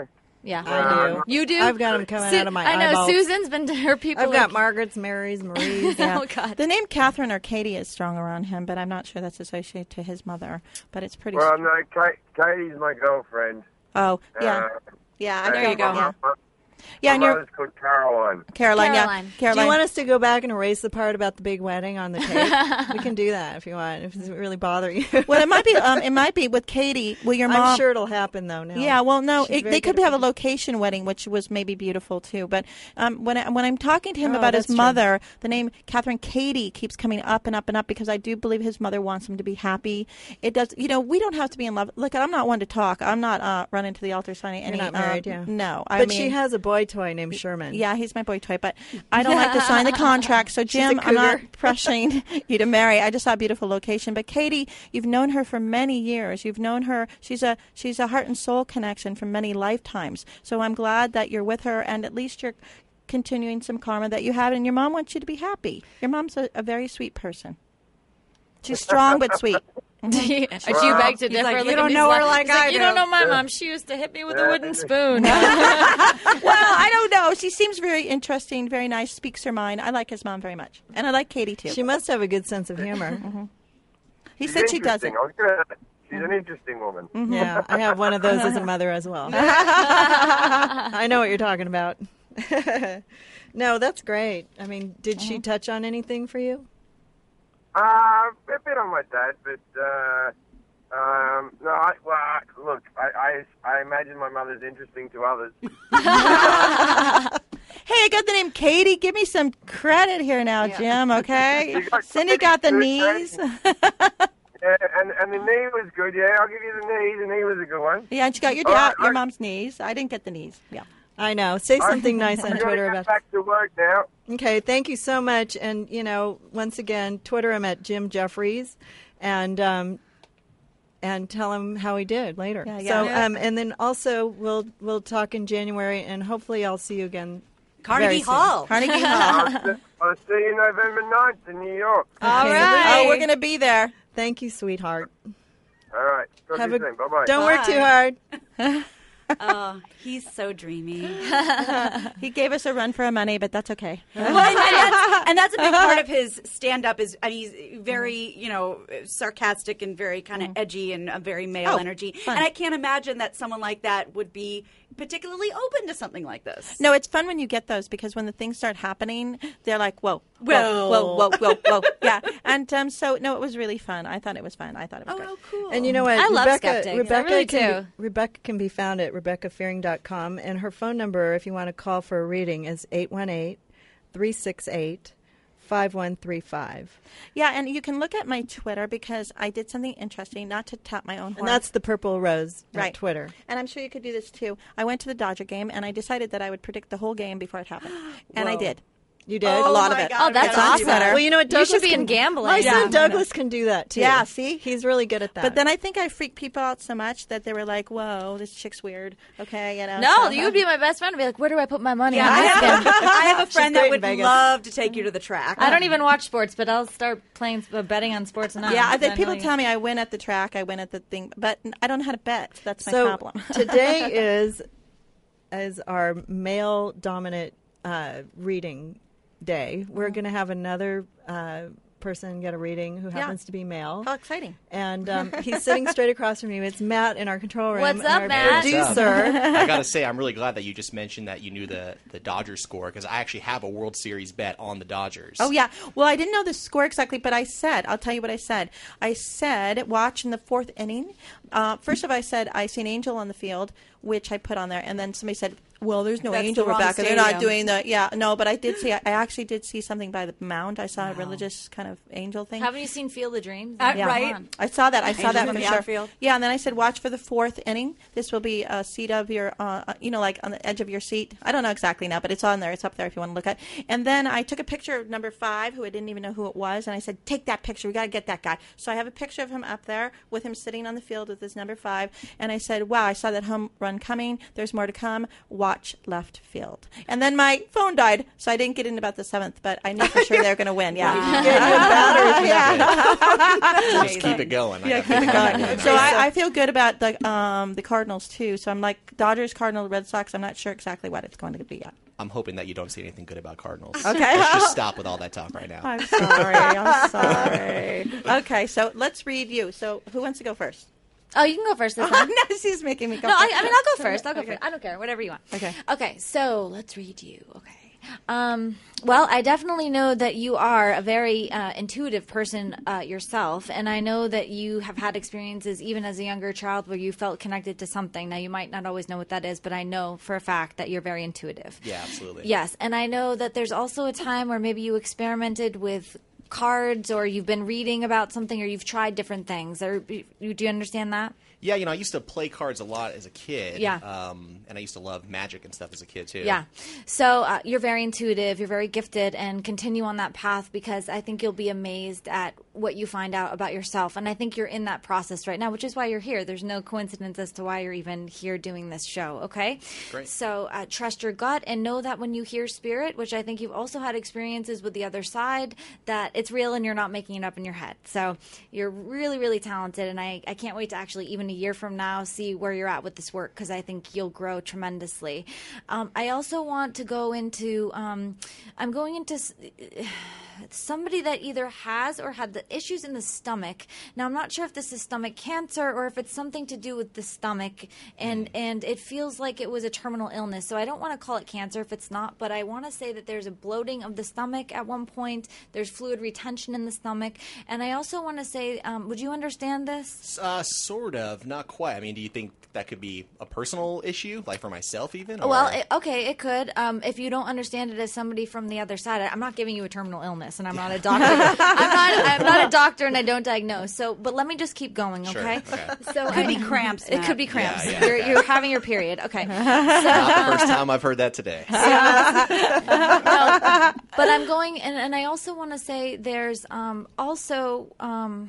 Yeah, I do. You do? I've got them coming Su- out of my I know. eyeballs. Susan's been to her people. I've are- got Margaret's, Mary's, Marie's. Yeah. Oh, God. The name Catherine or Katie is strong around him, but I'm not sure that's associated to his mother. But it's pretty. Well, str- no, Kate, Katie's my girlfriend. oh, yeah, Uh, yeah. I and know. you go. Yeah, My, yeah. my And you're mother's called Caroline. Caroline. Caroline. Yeah, Do Caroline. you want us to go back and erase the part about the big wedding on the tape? We can do that if you want. If it's really bother you. well, it might be. Um, it might be with Katie. Will your mom? I'm sure it'll happen though. Now. Yeah, well, no, She's it, very they could good at have a picking- location wedding, which was maybe beautiful too. But um, when I, when I'm talking to him Oh, about his that's true. mother, the name Catherine Katie keeps coming up and up and up because I do believe his mother wants him to be happy. It does, you know. We don't have to be in love. Look, I'm not one to talk. I'm not uh, running to the altar signing any. You're not married, uh, yeah. No, I But mean, she has a boy toy named Sherman. yeah, he's my boy toy, but I don't like to sign the contract. So, Jim, I'm not cougar. pressuring you to marry. I just saw a beautiful location. But Katie, you've known her for many years. You've known her. She's a she's a heart and soul connection from many lifetimes. So I'm glad that you're with her, and at least you're continuing some karma that you had. And your mom wants you to be happy. Your mom's a, a very sweet person. She's strong but sweet. Or do you beg to He's differ? like, you Look at don't me, know he's her like he's like, I You do." don't know my mom. She used to hit me with a Yeah. wooden spoon. Well, I don't know. She seems very interesting, very nice, speaks her mind. I like his mom very much. And I like Katie, too. She must have a good sense of humor. he She's said she doesn't. interesting. I was gonna, she's an interesting woman. Yeah, I have one of those as a mother as well. I know what you're talking about. No, that's great. I mean, did she touch on anything for you? Uh, a bit on my dad, but uh, um, no. I, well, I- look, I, I I imagine my mother's interesting to others. Hey, I got the name Katie. Give me some credit here now, Jim, okay? You got Cindy got the good knees. Yeah, and and the knee was good. Yeah, I'll give you the knee. The knee was a good one. yeah, and she got your All dad, right, your I- mom's knees. I didn't get the knees. Yeah. I know. Say something nice on I'm gonna Twitter get about. back to work now. Okay, thank you so much. And you know, once again, Twitter him at Jim Jeffries, and um, and tell him how he did later. Yeah, yeah. So, Yeah. um, and then also we'll we'll talk in January, and hopefully I'll see you again. Carnegie very soon. Hall. Carnegie Hall. I'll, see, I'll see you November ninth in New York. All Okay. right. Oh, we're going to be there. Thank you, sweetheart. All right. Talk Have to a you soon. Bye bye. Don't work too hard. Oh, he's so dreamy. He gave us a run for our money, but that's okay. Well, and, and, that's, and that's a big part of his stand-up is I mean, he's very, you know, sarcastic and very kind of edgy and a very male Oh, energy. fun. And I can't imagine that someone like that would be particularly open to something like this. No, it's fun when you get those because when the things start happening, they're like, whoa, whoa, Whoa. whoa, whoa, whoa, whoa. Yeah. And um, so, no, it was really fun. I thought it was fun. I thought it was Oh, good. how cool. And you know what? I love Rebecca, skeptics. I Rebecca really can do. Be, Rebecca can be found at rebecca fearing dot com, and her phone number, if you want to call for a reading, is eight one eight, three six eight, five one three five. Yeah, and you can look at my Twitter because I did something interesting, not to tap my own horn. And that's the Purple Rose at Right. Twitter. And I'm sure you could do this too. I went to the Dodger game and I decided that I would predict the whole game before it happened. And I Whoa. did. You did? A lot of my it. God, Oh, that's we gotta do awesome. better. Well, you know what? You Douglas should be can, in gambling. My Yeah, son I know. Douglas can do that too. Yeah, see? He's really good at that. But then I think I freaked people out so much that they were like, "Whoa, this chick's weird." Okay, you know. No, so- you would be my best friend and be like, where do I put my money Yeah, on I this have, game? I have a friend great that in would Vegas. love to take you to the track. I don't even watch sports, but I'll start playing uh, betting on sports now. Yeah, I So think people know you- tell me I win at the track, I win at the thing, but I don't know how to bet. That's my so problem. today is is our male dominant uh, reading day. Mm-hmm. We're going to have another uh, person get a reading who happens to be male. How exciting! And um, he's sitting straight across from you. It's Matt in our control room. What's and up, our Matt? Producer. I gotta say, I'm really glad that you just mentioned that you knew the the Dodgers score because I actually have a World Series bet on the Dodgers. Oh yeah. Well, I didn't know the score exactly, but I said, I'll tell you what I said. I said, watch in the fourth inning. Uh, first of all, I said I see an angel on the field, which I put on there, and then somebody said, "Well, there's no That's angel, the wrong Rebecca. They're not stadium." doing the yeah, no." But I did see. I actually did see something by the mound. I saw a religious kind of angel thing. Haven't you seen Field of Dreams? Uh, Yeah. right? Come on. I saw that. I saw Angels that in for the sure. outfield. Yeah, and then I said, watch for the fourth inning. This will be a seat of your, uh, uh, you know, like on the edge of your seat. I don't know exactly now, but it's on there. It's up there if you want to look at. And then I took a picture of number five, who I didn't even know who it was, and I said, take that picture. We got to get that guy. So I have a picture of him up there with him sitting on the field with his number five. And I said, wow, I saw that home run coming. There's more to come. Wa- watch left field. And then my phone died, so I didn't get in about the seventh, but I knew for sure they were going to win. Yeah. Yeah. Just keep it going. I Yeah, gotta keep it going. that. So I, I feel good about the um, the Cardinals too. So I'm like Dodgers, Cardinals, Red Sox. I'm not sure exactly what it's going to be yet. I'm hoping that you don't see anything good about Cardinals. Okay. Let's just stop with all that talk right now. I'm sorry. I'm sorry. Okay, so let's read you. So who wants to go first? Oh, you can go first this time. No, she's making me go. No, I, first. I mean I'll go first. I'll go Okay. first. I don't care. Whatever you want. Okay. Okay. So let's read you. Okay. Um, well, I definitely know that you are a very uh, intuitive person uh, yourself, and I know that you have had experiences even as a younger child where you felt connected to something. Now, you might not always know what that is, but I know for a fact that you're very intuitive. Yeah, absolutely. Yes, and I know that there's also a time where maybe you experimented with cards, or you've been reading about something, or you've tried different things. Or, you, do you understand that? Yeah, you know, I used to play cards a lot as a kid. Yeah. Um, and I used to love magic and stuff as a kid, too. Yeah. So uh, you're very intuitive, you're very gifted, and continue on that path because I think you'll be amazed at what you find out about yourself. And I think you're in that process right now, which is why you're here. There's no coincidence as to why you're even here doing this show, okay? Great. So uh, trust your gut and know that when you hear spirit, which I think you've also had experiences with the other side, that it's real and you're not making it up in your head. So you're really, really talented, and I, I can't wait to actually, even a year from now, see where you're at with this work because I think you'll grow tremendously. Um, I also want to go into, um, I'm going into s- somebody that either has or had the issues in the stomach. Now, I'm not sure if this is stomach cancer or if it's something to do with the stomach, and, and it feels like it was a terminal illness. So I don't want to call it cancer if it's not, but I want to say that there's a bloating of the stomach at one point. There's fluid retention in the stomach. And I also want to say, um, would you understand this? Uh, sort of, not quite. I mean, do you think that could be a personal issue, like for myself even? Or? Well, it, okay, it could. Um, if you don't understand it as somebody from the other side, I- I'm not giving you a terminal illness, and I'm not a doctor. I'm not. I'm not a doctor, and I don't diagnose. So, but let me just keep going, Sure, okay? okay. So Could I- be cramps, It Matt. could be cramps. Yeah, yeah, you're, okay. you're having your period. Okay. So, Not the first time I've heard that today. no, but I'm going, and, and I also want to say there's um, also, um,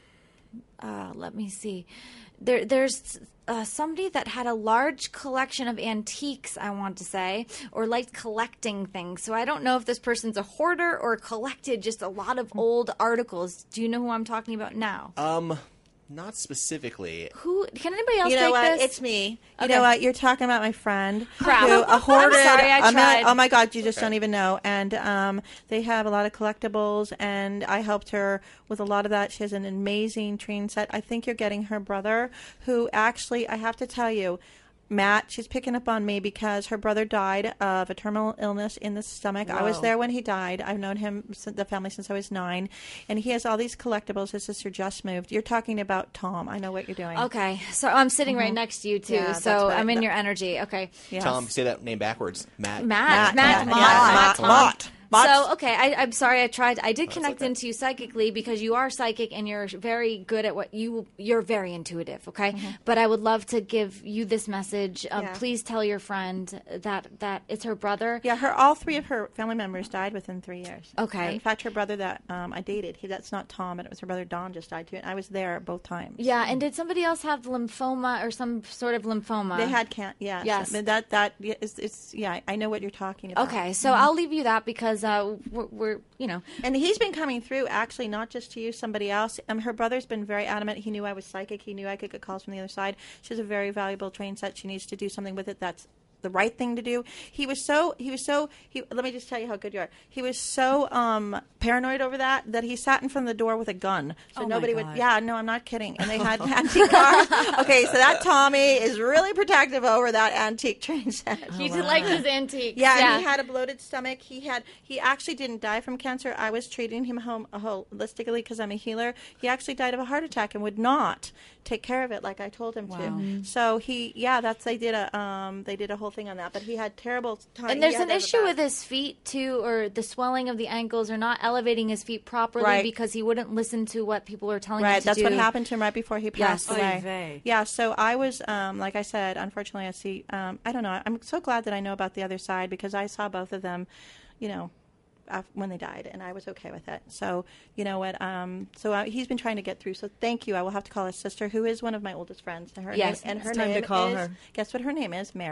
uh, let me see, there there's uh, somebody that had a large collection of antiques, I want to say, or liked collecting things. So I don't know if this person's a hoarder or collected just a lot of old articles. Do you know who I'm talking about now? Um, not specifically. Who can anybody else You know take what? this? It's me. You Okay. know what? You're talking about my friend. Crap. Who, a hoarded. I'm sorry, I a mil- tried. oh my God, you just don't even know. And um, they have a lot of collectibles, and I helped her with a lot of that. She has an amazing train set. I think you're getting her brother, who actually, I have to tell you, Matt, she's picking up on me because her brother died of a terminal illness in the stomach. I was Whoa. there when he died. I've known him, the family, since I was nine. And he has all these collectibles. His sister just moved. You're talking about Tom. I know what you're doing. Okay, so I'm sitting right next to you too. Yeah, that's so right. I'm in That- your energy. Okay, Yes. Tom, say that name backwards. Matt. Matt, Matt, Matt, Mott, yeah, Matt, Matt, Tom. Mott. Mott. So okay, I, I'm sorry. I tried. I did connect okay. into you psychically because you are psychic and you're very good at what you. You're very intuitive. Okay, but I would love to give you this message. Um, Yeah. Please tell your friend that that it's her brother. Yeah, her all three of her family members died within three years. Okay. In fact, her brother that um, I dated, he, that's not Tom, but it was her brother Don just died too. And I was there both times. Yeah, and did somebody else have lymphoma or some sort of lymphoma? They had can't. Yes. Yes. But that that yeah, it's, it's yeah. I know what you're talking about. Okay, so I'll leave you that because uh, we're, we're you know. And he's been coming through, actually, not just to you, somebody else. Um, her brother's been very adamant. He knew I was psychic. He knew I could get calls from the other side. She has a very valuable train set. She needs to do something with it that's the right thing to do. He was so, he was so, he, let me just tell you how good you are. He was so um, paranoid over that, that he sat in front of the door with a gun. So Oh, my nobody would, God. yeah, no, I'm not kidding. And they had antique cars. Okay, so that Tommy is really protective over that antique train set. You did like his antiques. Yeah, and he had a bloated stomach. He had he actually didn't die from cancer. I was treating him home holistically because I'm a healer. He actually died of a heart attack and would not take care of it like I told him to. So he, yeah, that's they did a um they did a whole thing on that. But he had terrible time. And there's he had an to have a issue bath. with his feet too, or the swelling of the ankles, or not elevating his feet properly Right. because he wouldn't listen to what people were telling him Right, to that's do. what happened to him right before he passed Yes. Oy away. vey. Yeah, so I was, um, like I said, unfortunately, I see. Um, I don't know. I'm so glad that I know about the other side because I saw both of them, you know, af- when they died, and I was okay with it. So you know what? Um, so uh, he's been trying to get through. So thank you. I will have to call his sister, who is one of my oldest friends. And her Yes, name, and her it's time to name call is. her. Guess what her name is? Mary.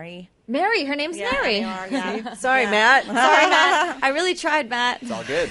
Mary. Her name's Yeah, Mary. they are, yeah. Sorry, Matt. Sorry, Matt. I really tried, Matt. It's all good.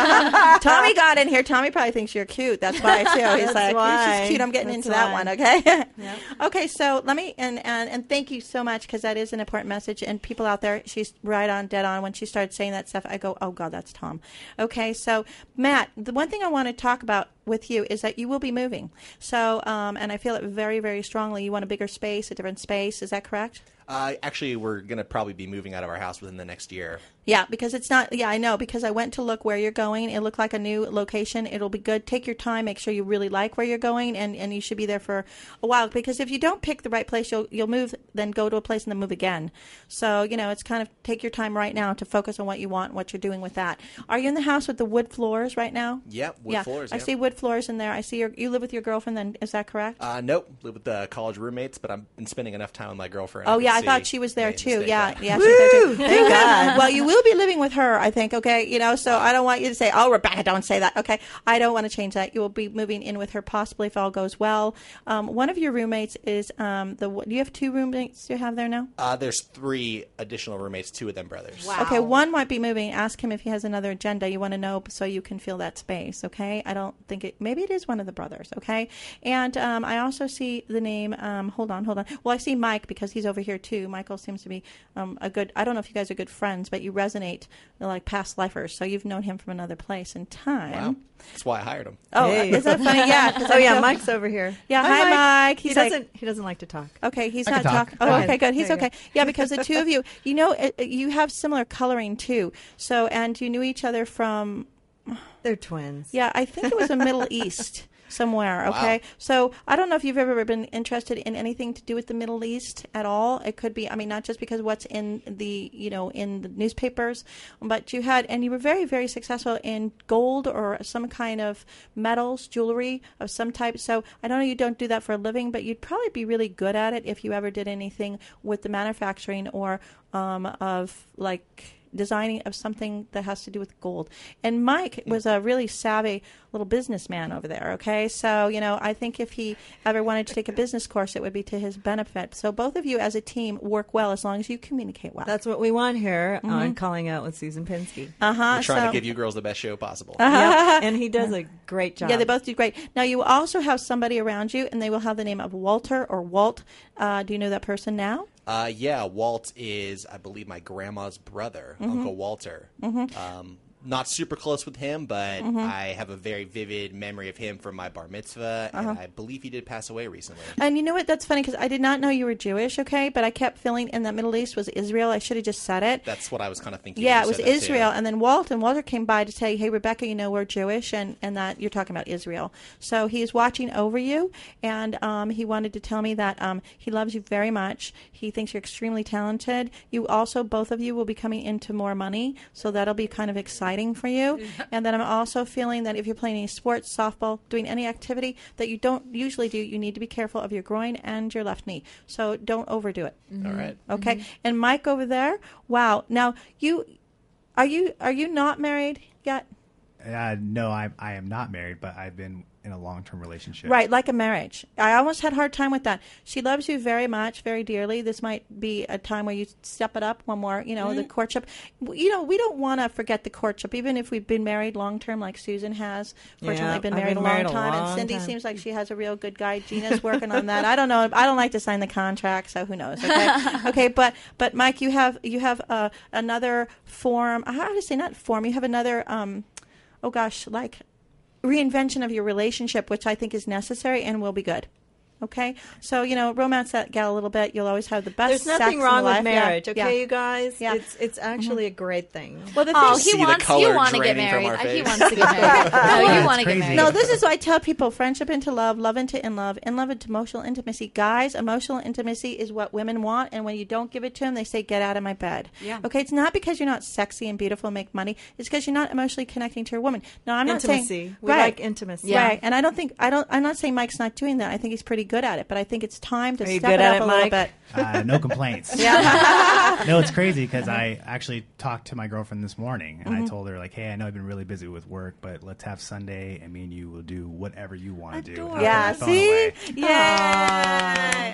Tommy got in here. Tommy probably thinks you're cute. That's why, too. He's That's like, why. she's cute. I'm getting That's into that why. one, okay? Okay, so let me, and, and, and thank you so much, because that is an important message. And people out there, she's right on, dead on. When she started saying that stuff, I go, oh, God, that's Tom. Okay, so, Matt, the one thing I want to talk about with you is that you will be moving. So, um, and I feel it very, very strongly. You want a bigger space, a different space. Is that correct? Uh, actually, we're going to probably be moving out of our house within the next year. Yeah, because it's not, yeah, I know, because I went to look where you're going. It looked like a new location. It'll be good. Take your time. Make sure you really like where you're going, and, and you should be there for a while, because if you don't pick the right place, you'll you'll move, then go to a place and then move again. So, you know, it's kind of take your time right now to focus on what you want, what you're doing with that. Are you in the house with the wood floors right now? Yep, wood yeah, floors. I yep. see wood floors in there. I see your, you live with your girlfriend then, is that correct? Uh, nope, live with the college roommates, but I've been spending enough time with my girlfriend. Oh, I yeah, can I thought see she was there made a too. mistake Yeah, there. yeah, she's there too. Thank God. Well, you will be living with her, I think, okay? You know, so I don't want you to say, oh, Rebecca, don't say that. Okay, I don't want to change that. You will be moving in with her possibly if all goes well. Um, one of your roommates is, um, the. do you have two roommates you have there now? Uh, there's three additional roommates, two of them brothers. Wow. Okay, one might be moving. Ask him if he has another agenda. You want to know so you can fill that space, okay? I don't think it, maybe it is one of the brothers, okay? And um, I also see the name, um, hold on, hold on. Well, I see Mike because he's over here too. Michael seems to be um, a good, I don't know if you guys are good friends, but you resonate like past lifers. So you've known him from another place in time. Wow. That's why I hired him. Oh, Hey. is that funny? Yeah. 'cause Oh I yeah, feel- Mike's over here. Yeah, hi, Mike. He He's like- doesn't. He doesn't like to talk. Okay, he's I not can talk. talking. Oh, Go okay, ahead. good. He's There you okay. Yeah, because the two of you, you know, it, you have similar coloring too. So, and you knew each other from, They're twins. yeah, I think it was the Middle East somewhere. Okay, Wow. so I don't know if you've ever been interested in anything to do with the Middle East at all. It could be, I mean, not just because of what's in the, you know, in the newspapers, but you had, and you were very, very successful in gold or some kind of metals, jewelry of some type. So I don't know, you don't do that for a living, but you'd probably be really good at it if you ever did anything with the manufacturing or um, of like designing of something that has to do with gold. And Mike was a really savvy little businessman over there, okay? So, you know, I think if he ever wanted to take a business course, it would be to his benefit. So both of you as a team work well as long as you communicate well. That's what we want here on Calling Out with Susan Pinsky. uh-huh. We're trying so, to give you girls the best show possible. Yep. And he does a great job. Yeah, they both do great. Now, you also have somebody around you, and they will have the name of Walter or Walt. Uh, do you know that person now? Uh, yeah, Walt is, I believe, my grandma's brother, Mm-hmm. Uncle Walter. Um, not super close with him, but Mm-hmm. I have a very vivid memory of him from my bar mitzvah, Uh-huh. and I believe he did pass away recently. And you know what? That's funny because I did not know you were Jewish, okay? But I kept feeling in the Middle East was Israel. I should have just said it. That's what I was kind of thinking. Yeah, when it you was said that, too. Israel. And then Walt and Walter came by to say, hey, Rebecca, you know, we're Jewish, and, and that you're talking about Israel. So he's watching over you, and um, he wanted to tell me that um, he loves you very much. He thinks you're extremely talented. You also, both of you, will be coming into more money, so that'll be kind of exciting for you. And then I'm also feeling that if you're playing any sports, softball, doing any activity that you don't usually do, you need to be careful of your groin and your left knee. So don't overdo it. All right. Okay. And Mike over there, wow. Now you are you are you not married yet? Uh, no, I I am not married, but I've been in a long-term relationship. Right, like a marriage. I almost had a hard time with that. She loves you very much, very dearly. This might be a time where you step it up one more, you know, Mm-hmm. the courtship. You know, we don't want to forget the courtship, even if we've been married long-term like Susan has. Fortunately, Yeah, been I've married been a long married a time. long and Cindy time. seems like she has a real good guy. Gina's working on that. I don't know. I don't like to sign the contract, so who knows, okay? Okay, but, but Mike, you have, you have uh, another form. How to say, not form. You have another, um, oh gosh, like reinvention of your relationship, which I think is necessary and will be good. Okay, so you know, romance that gal a little bit. You'll always have the best. There's sex nothing in wrong with life. Yeah, marriage, okay, yeah. you guys? Yeah. It's it's actually a great thing. Well, the Oh, thing, he See the wants. color You want to get draining from married. our Uh, He face. wants to get married. No, you That's want to get crazy. married. no, this is what I tell people: friendship into love, love into in love, in love into emotional intimacy. Guys, emotional intimacy is what women want, and when you don't give it to them, they say, "Get out of my bed." Yeah. Okay, it's not because you're not sexy and beautiful and make money. It's because you're not emotionally connecting to your woman. Now, I'm not Intimacy. saying We right. like intimacy. Yeah. Right, and I don't think I don't. I'm not saying Mike's not doing that. I think he's pretty good at it, but I think it's time to Are you step good it at up it, a little Mike? bit. Uh, no complaints. Yeah. No, it's crazy because I actually talked to my girlfriend this morning, and Mm-hmm. I told her, like, hey, I know I've been really busy with work, but let's have Sunday, and me and you will do whatever you want to do. and I'll put Yeah, my phone see? away. Yeah.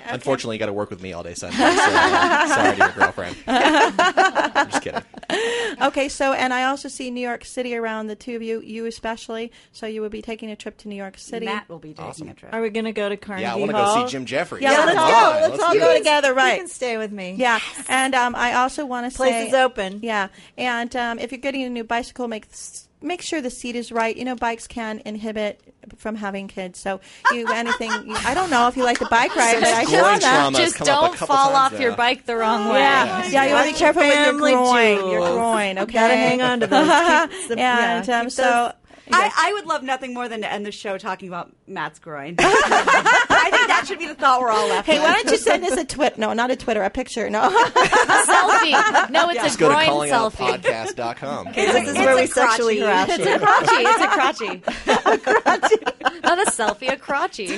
Unfortunately, you got to work with me all day Sunday. So, uh, sorry to your girlfriend. I'm just kidding. Okay, so, and I also see New York City around the two of you, you especially. So you will be taking a trip to New York City. Matt will be taking Awesome. a trip. Are we going to go to Carnegie Yeah, I want to Hall? go see Jim Jeffries. Yeah, Yeah, let's let's go. go. Let's all do go it. together, You right? can stay with me. Yeah, and um, I also want to Place say, is open. Yeah, and um, if you're getting a new bicycle, make make sure the seat is right. You know, bikes can inhibit from having kids, so you anything. You, I don't know if you like the bike ride, but I Groin saw that. trauma has Just come up a don't couple fall times off your now. bike the wrong way. Yeah, yeah, you want to be careful with your Family groin. Your jewels. groin, okay? Gotta hang on to those. Keep the- yeah, and um, keep so. those- I, I would love nothing more than to end the show talking about Matt's groin. I think that should be the thought we're all left Hey, with. why don't you send us a twit? No, not a Twitter, a picture. No. A selfie. No, it's Just a go to groin calling out selfie. podcast dot com. This is where we sexually harass It's you. a crotchy. It's a crotchy. Not a selfie, a crotchy.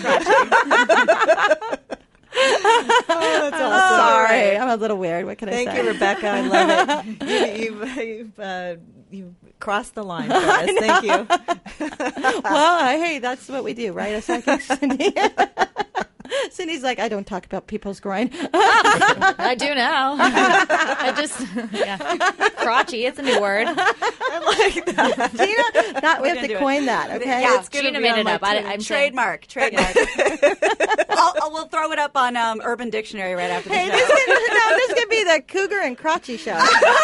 That's awesome. Sorry, I'm a little weird. What can I Thank say? you, Rebecca. I love it. You, you've you've, uh, you've crossed the line for us. Thank you. Well, uh, hey, that's what we do, right? A second, Cindy. Cindy's like, I don't talk about people's groin. I do now. I just, yeah. Crotchy, it's a new word. Gina, not, we have gonna to do it. coin that, okay? Yeah, It's gonna Gina be made on it my up. I, Twitter. I'm saying- Trademark. Trademark. I'll, I'll, we'll throw it up on um, Urban Dictionary right after the Hey, show. this could, no, this could be the Cougar and Crotchy show.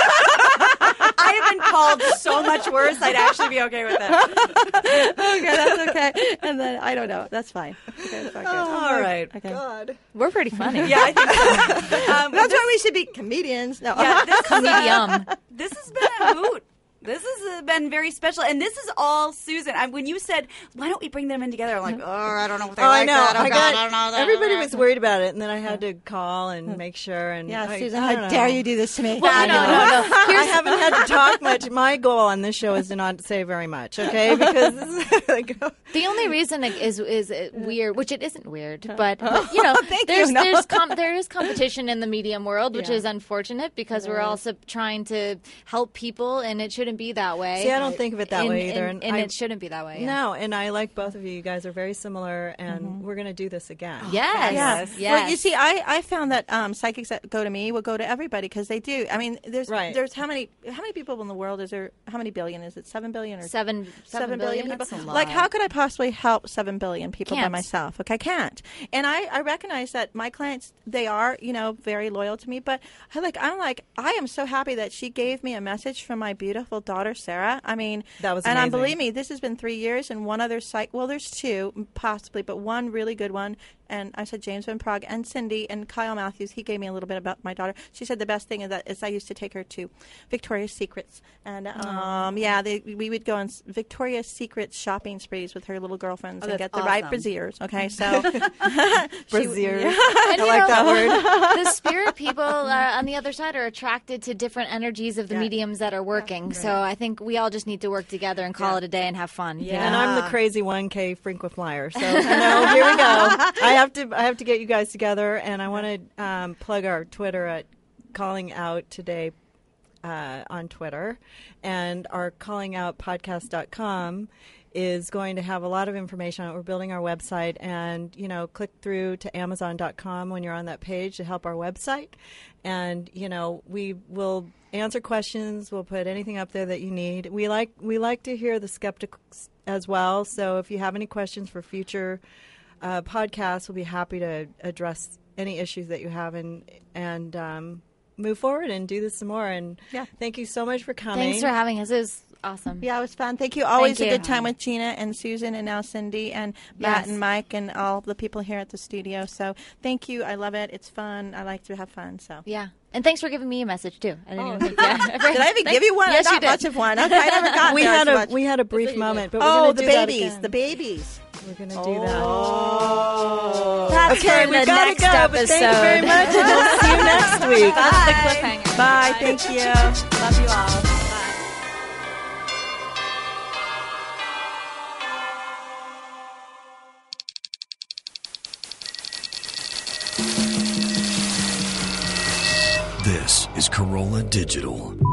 I have been called so much worse, I'd actually be okay with it. Okay, that's okay. And then, I don't know. That's fine. Okay, that's okay. All right. Okay. God. We're pretty funny. Yeah, I think so. Um, That's why we should be comedians. No. yeah, this, is, Yum. this has been a hoot. This has uh, been very special, and this is all Susan. I, when you said, "Why don't we bring them in together?" I'm like, "Oh, I don't know if they Oh, like I know. that. Oh, I God, got. I don't know that." Everybody was worried about it, and then I had to call and make sure. And Yeah, I, Susan, I don't how know. dare you do this to me? Well, no, no, no. I haven't had to talk much. My goal on this show is to not say very much, okay? Because this is like, The only reason it is is it weird, which it isn't weird, but, but, you know, Thank there's you. No. there's com- there is competition in the medium world, which Yeah. is unfortunate because we're also trying to help people, and it shouldn't be that way. see, I don't think of it that and, way either, and, and and I- it shouldn't be that way. Yeah. no, and I like both of you. You guys are very similar, and we're going to do this again. Yes. Yeah. Yes. Well, you see, I, I found that um, psychics that go to me will go to everybody because they do. I mean, there's Right. there's how many how many people in the world is there? How many billion is it? Seven billion or Seven, seven billion, billion? people? That's a lot. Like, how could I possibly help seven billion people by Can't. myself? Like, I can't. And I, I recognize that my clients, they are, you know, very loyal to me. But I like, I'm like, I am so happy that she gave me a message from my beautiful daughter Sarah. I mean, That was and um, amazing. believe me, this has been three years, and one other psych. Well, there's two possibly, but one really good one. And I said James Van Prague and Cindy and Kyle Matthews. He gave me a little bit about my daughter. She said the best thing is that is I used to take her to Victoria's Secrets, and um, yeah, they, we would go on s- Victoria's Secret shopping sprees with her little girlfriends and that's get the right awesome. brassiers. Okay, so Braziers. And, I you like know, that word. The spirit people uh, on the other side are attracted to different energies of the mediums that are working. So I think we all just need to work together and call it a day and have fun. you And know? I'm the crazy one K frequent flyer. So you know, here we go. I have to I have to get you guys together, and I want to um, plug our Twitter at Calling Out Today uh, on Twitter, and our calling out podcast dot com is going to have a lot of information on it. We're building our website, and you know, click through to amazon dot com when you're on that page to help our website. And you know, we will answer questions. We'll put anything up there that you need. We like we like to hear the skeptics as well. So if you have any questions for future uh, podcasts, we'll be happy to address any issues that you have and and um, move forward and do this some more. And Yeah. thank you so much for coming. Thanks for having us. It was awesome. yeah, it was fun. Thank you. Always Thank a you. good time with Gina and Susan and now Cindy and Matt Yes. and Mike and all the people here at the studio. So thank you. I love it. It's fun. I like to have fun. So. Yeah. And thanks for giving me a message, too. I didn't even think that. Did I even give you one? Yes, I you got did. much of one. Okay, I never got we there had as a much. we had a brief moment, but we're Oh, gonna the do that babies. again. The babies. We're gonna do that. That's Okay, for we've the got to next go. episode. But thank you very much, and we'll see you next week. That's the cliffhanger. Bye. Thank you. Love you all. This is Corolla Digital.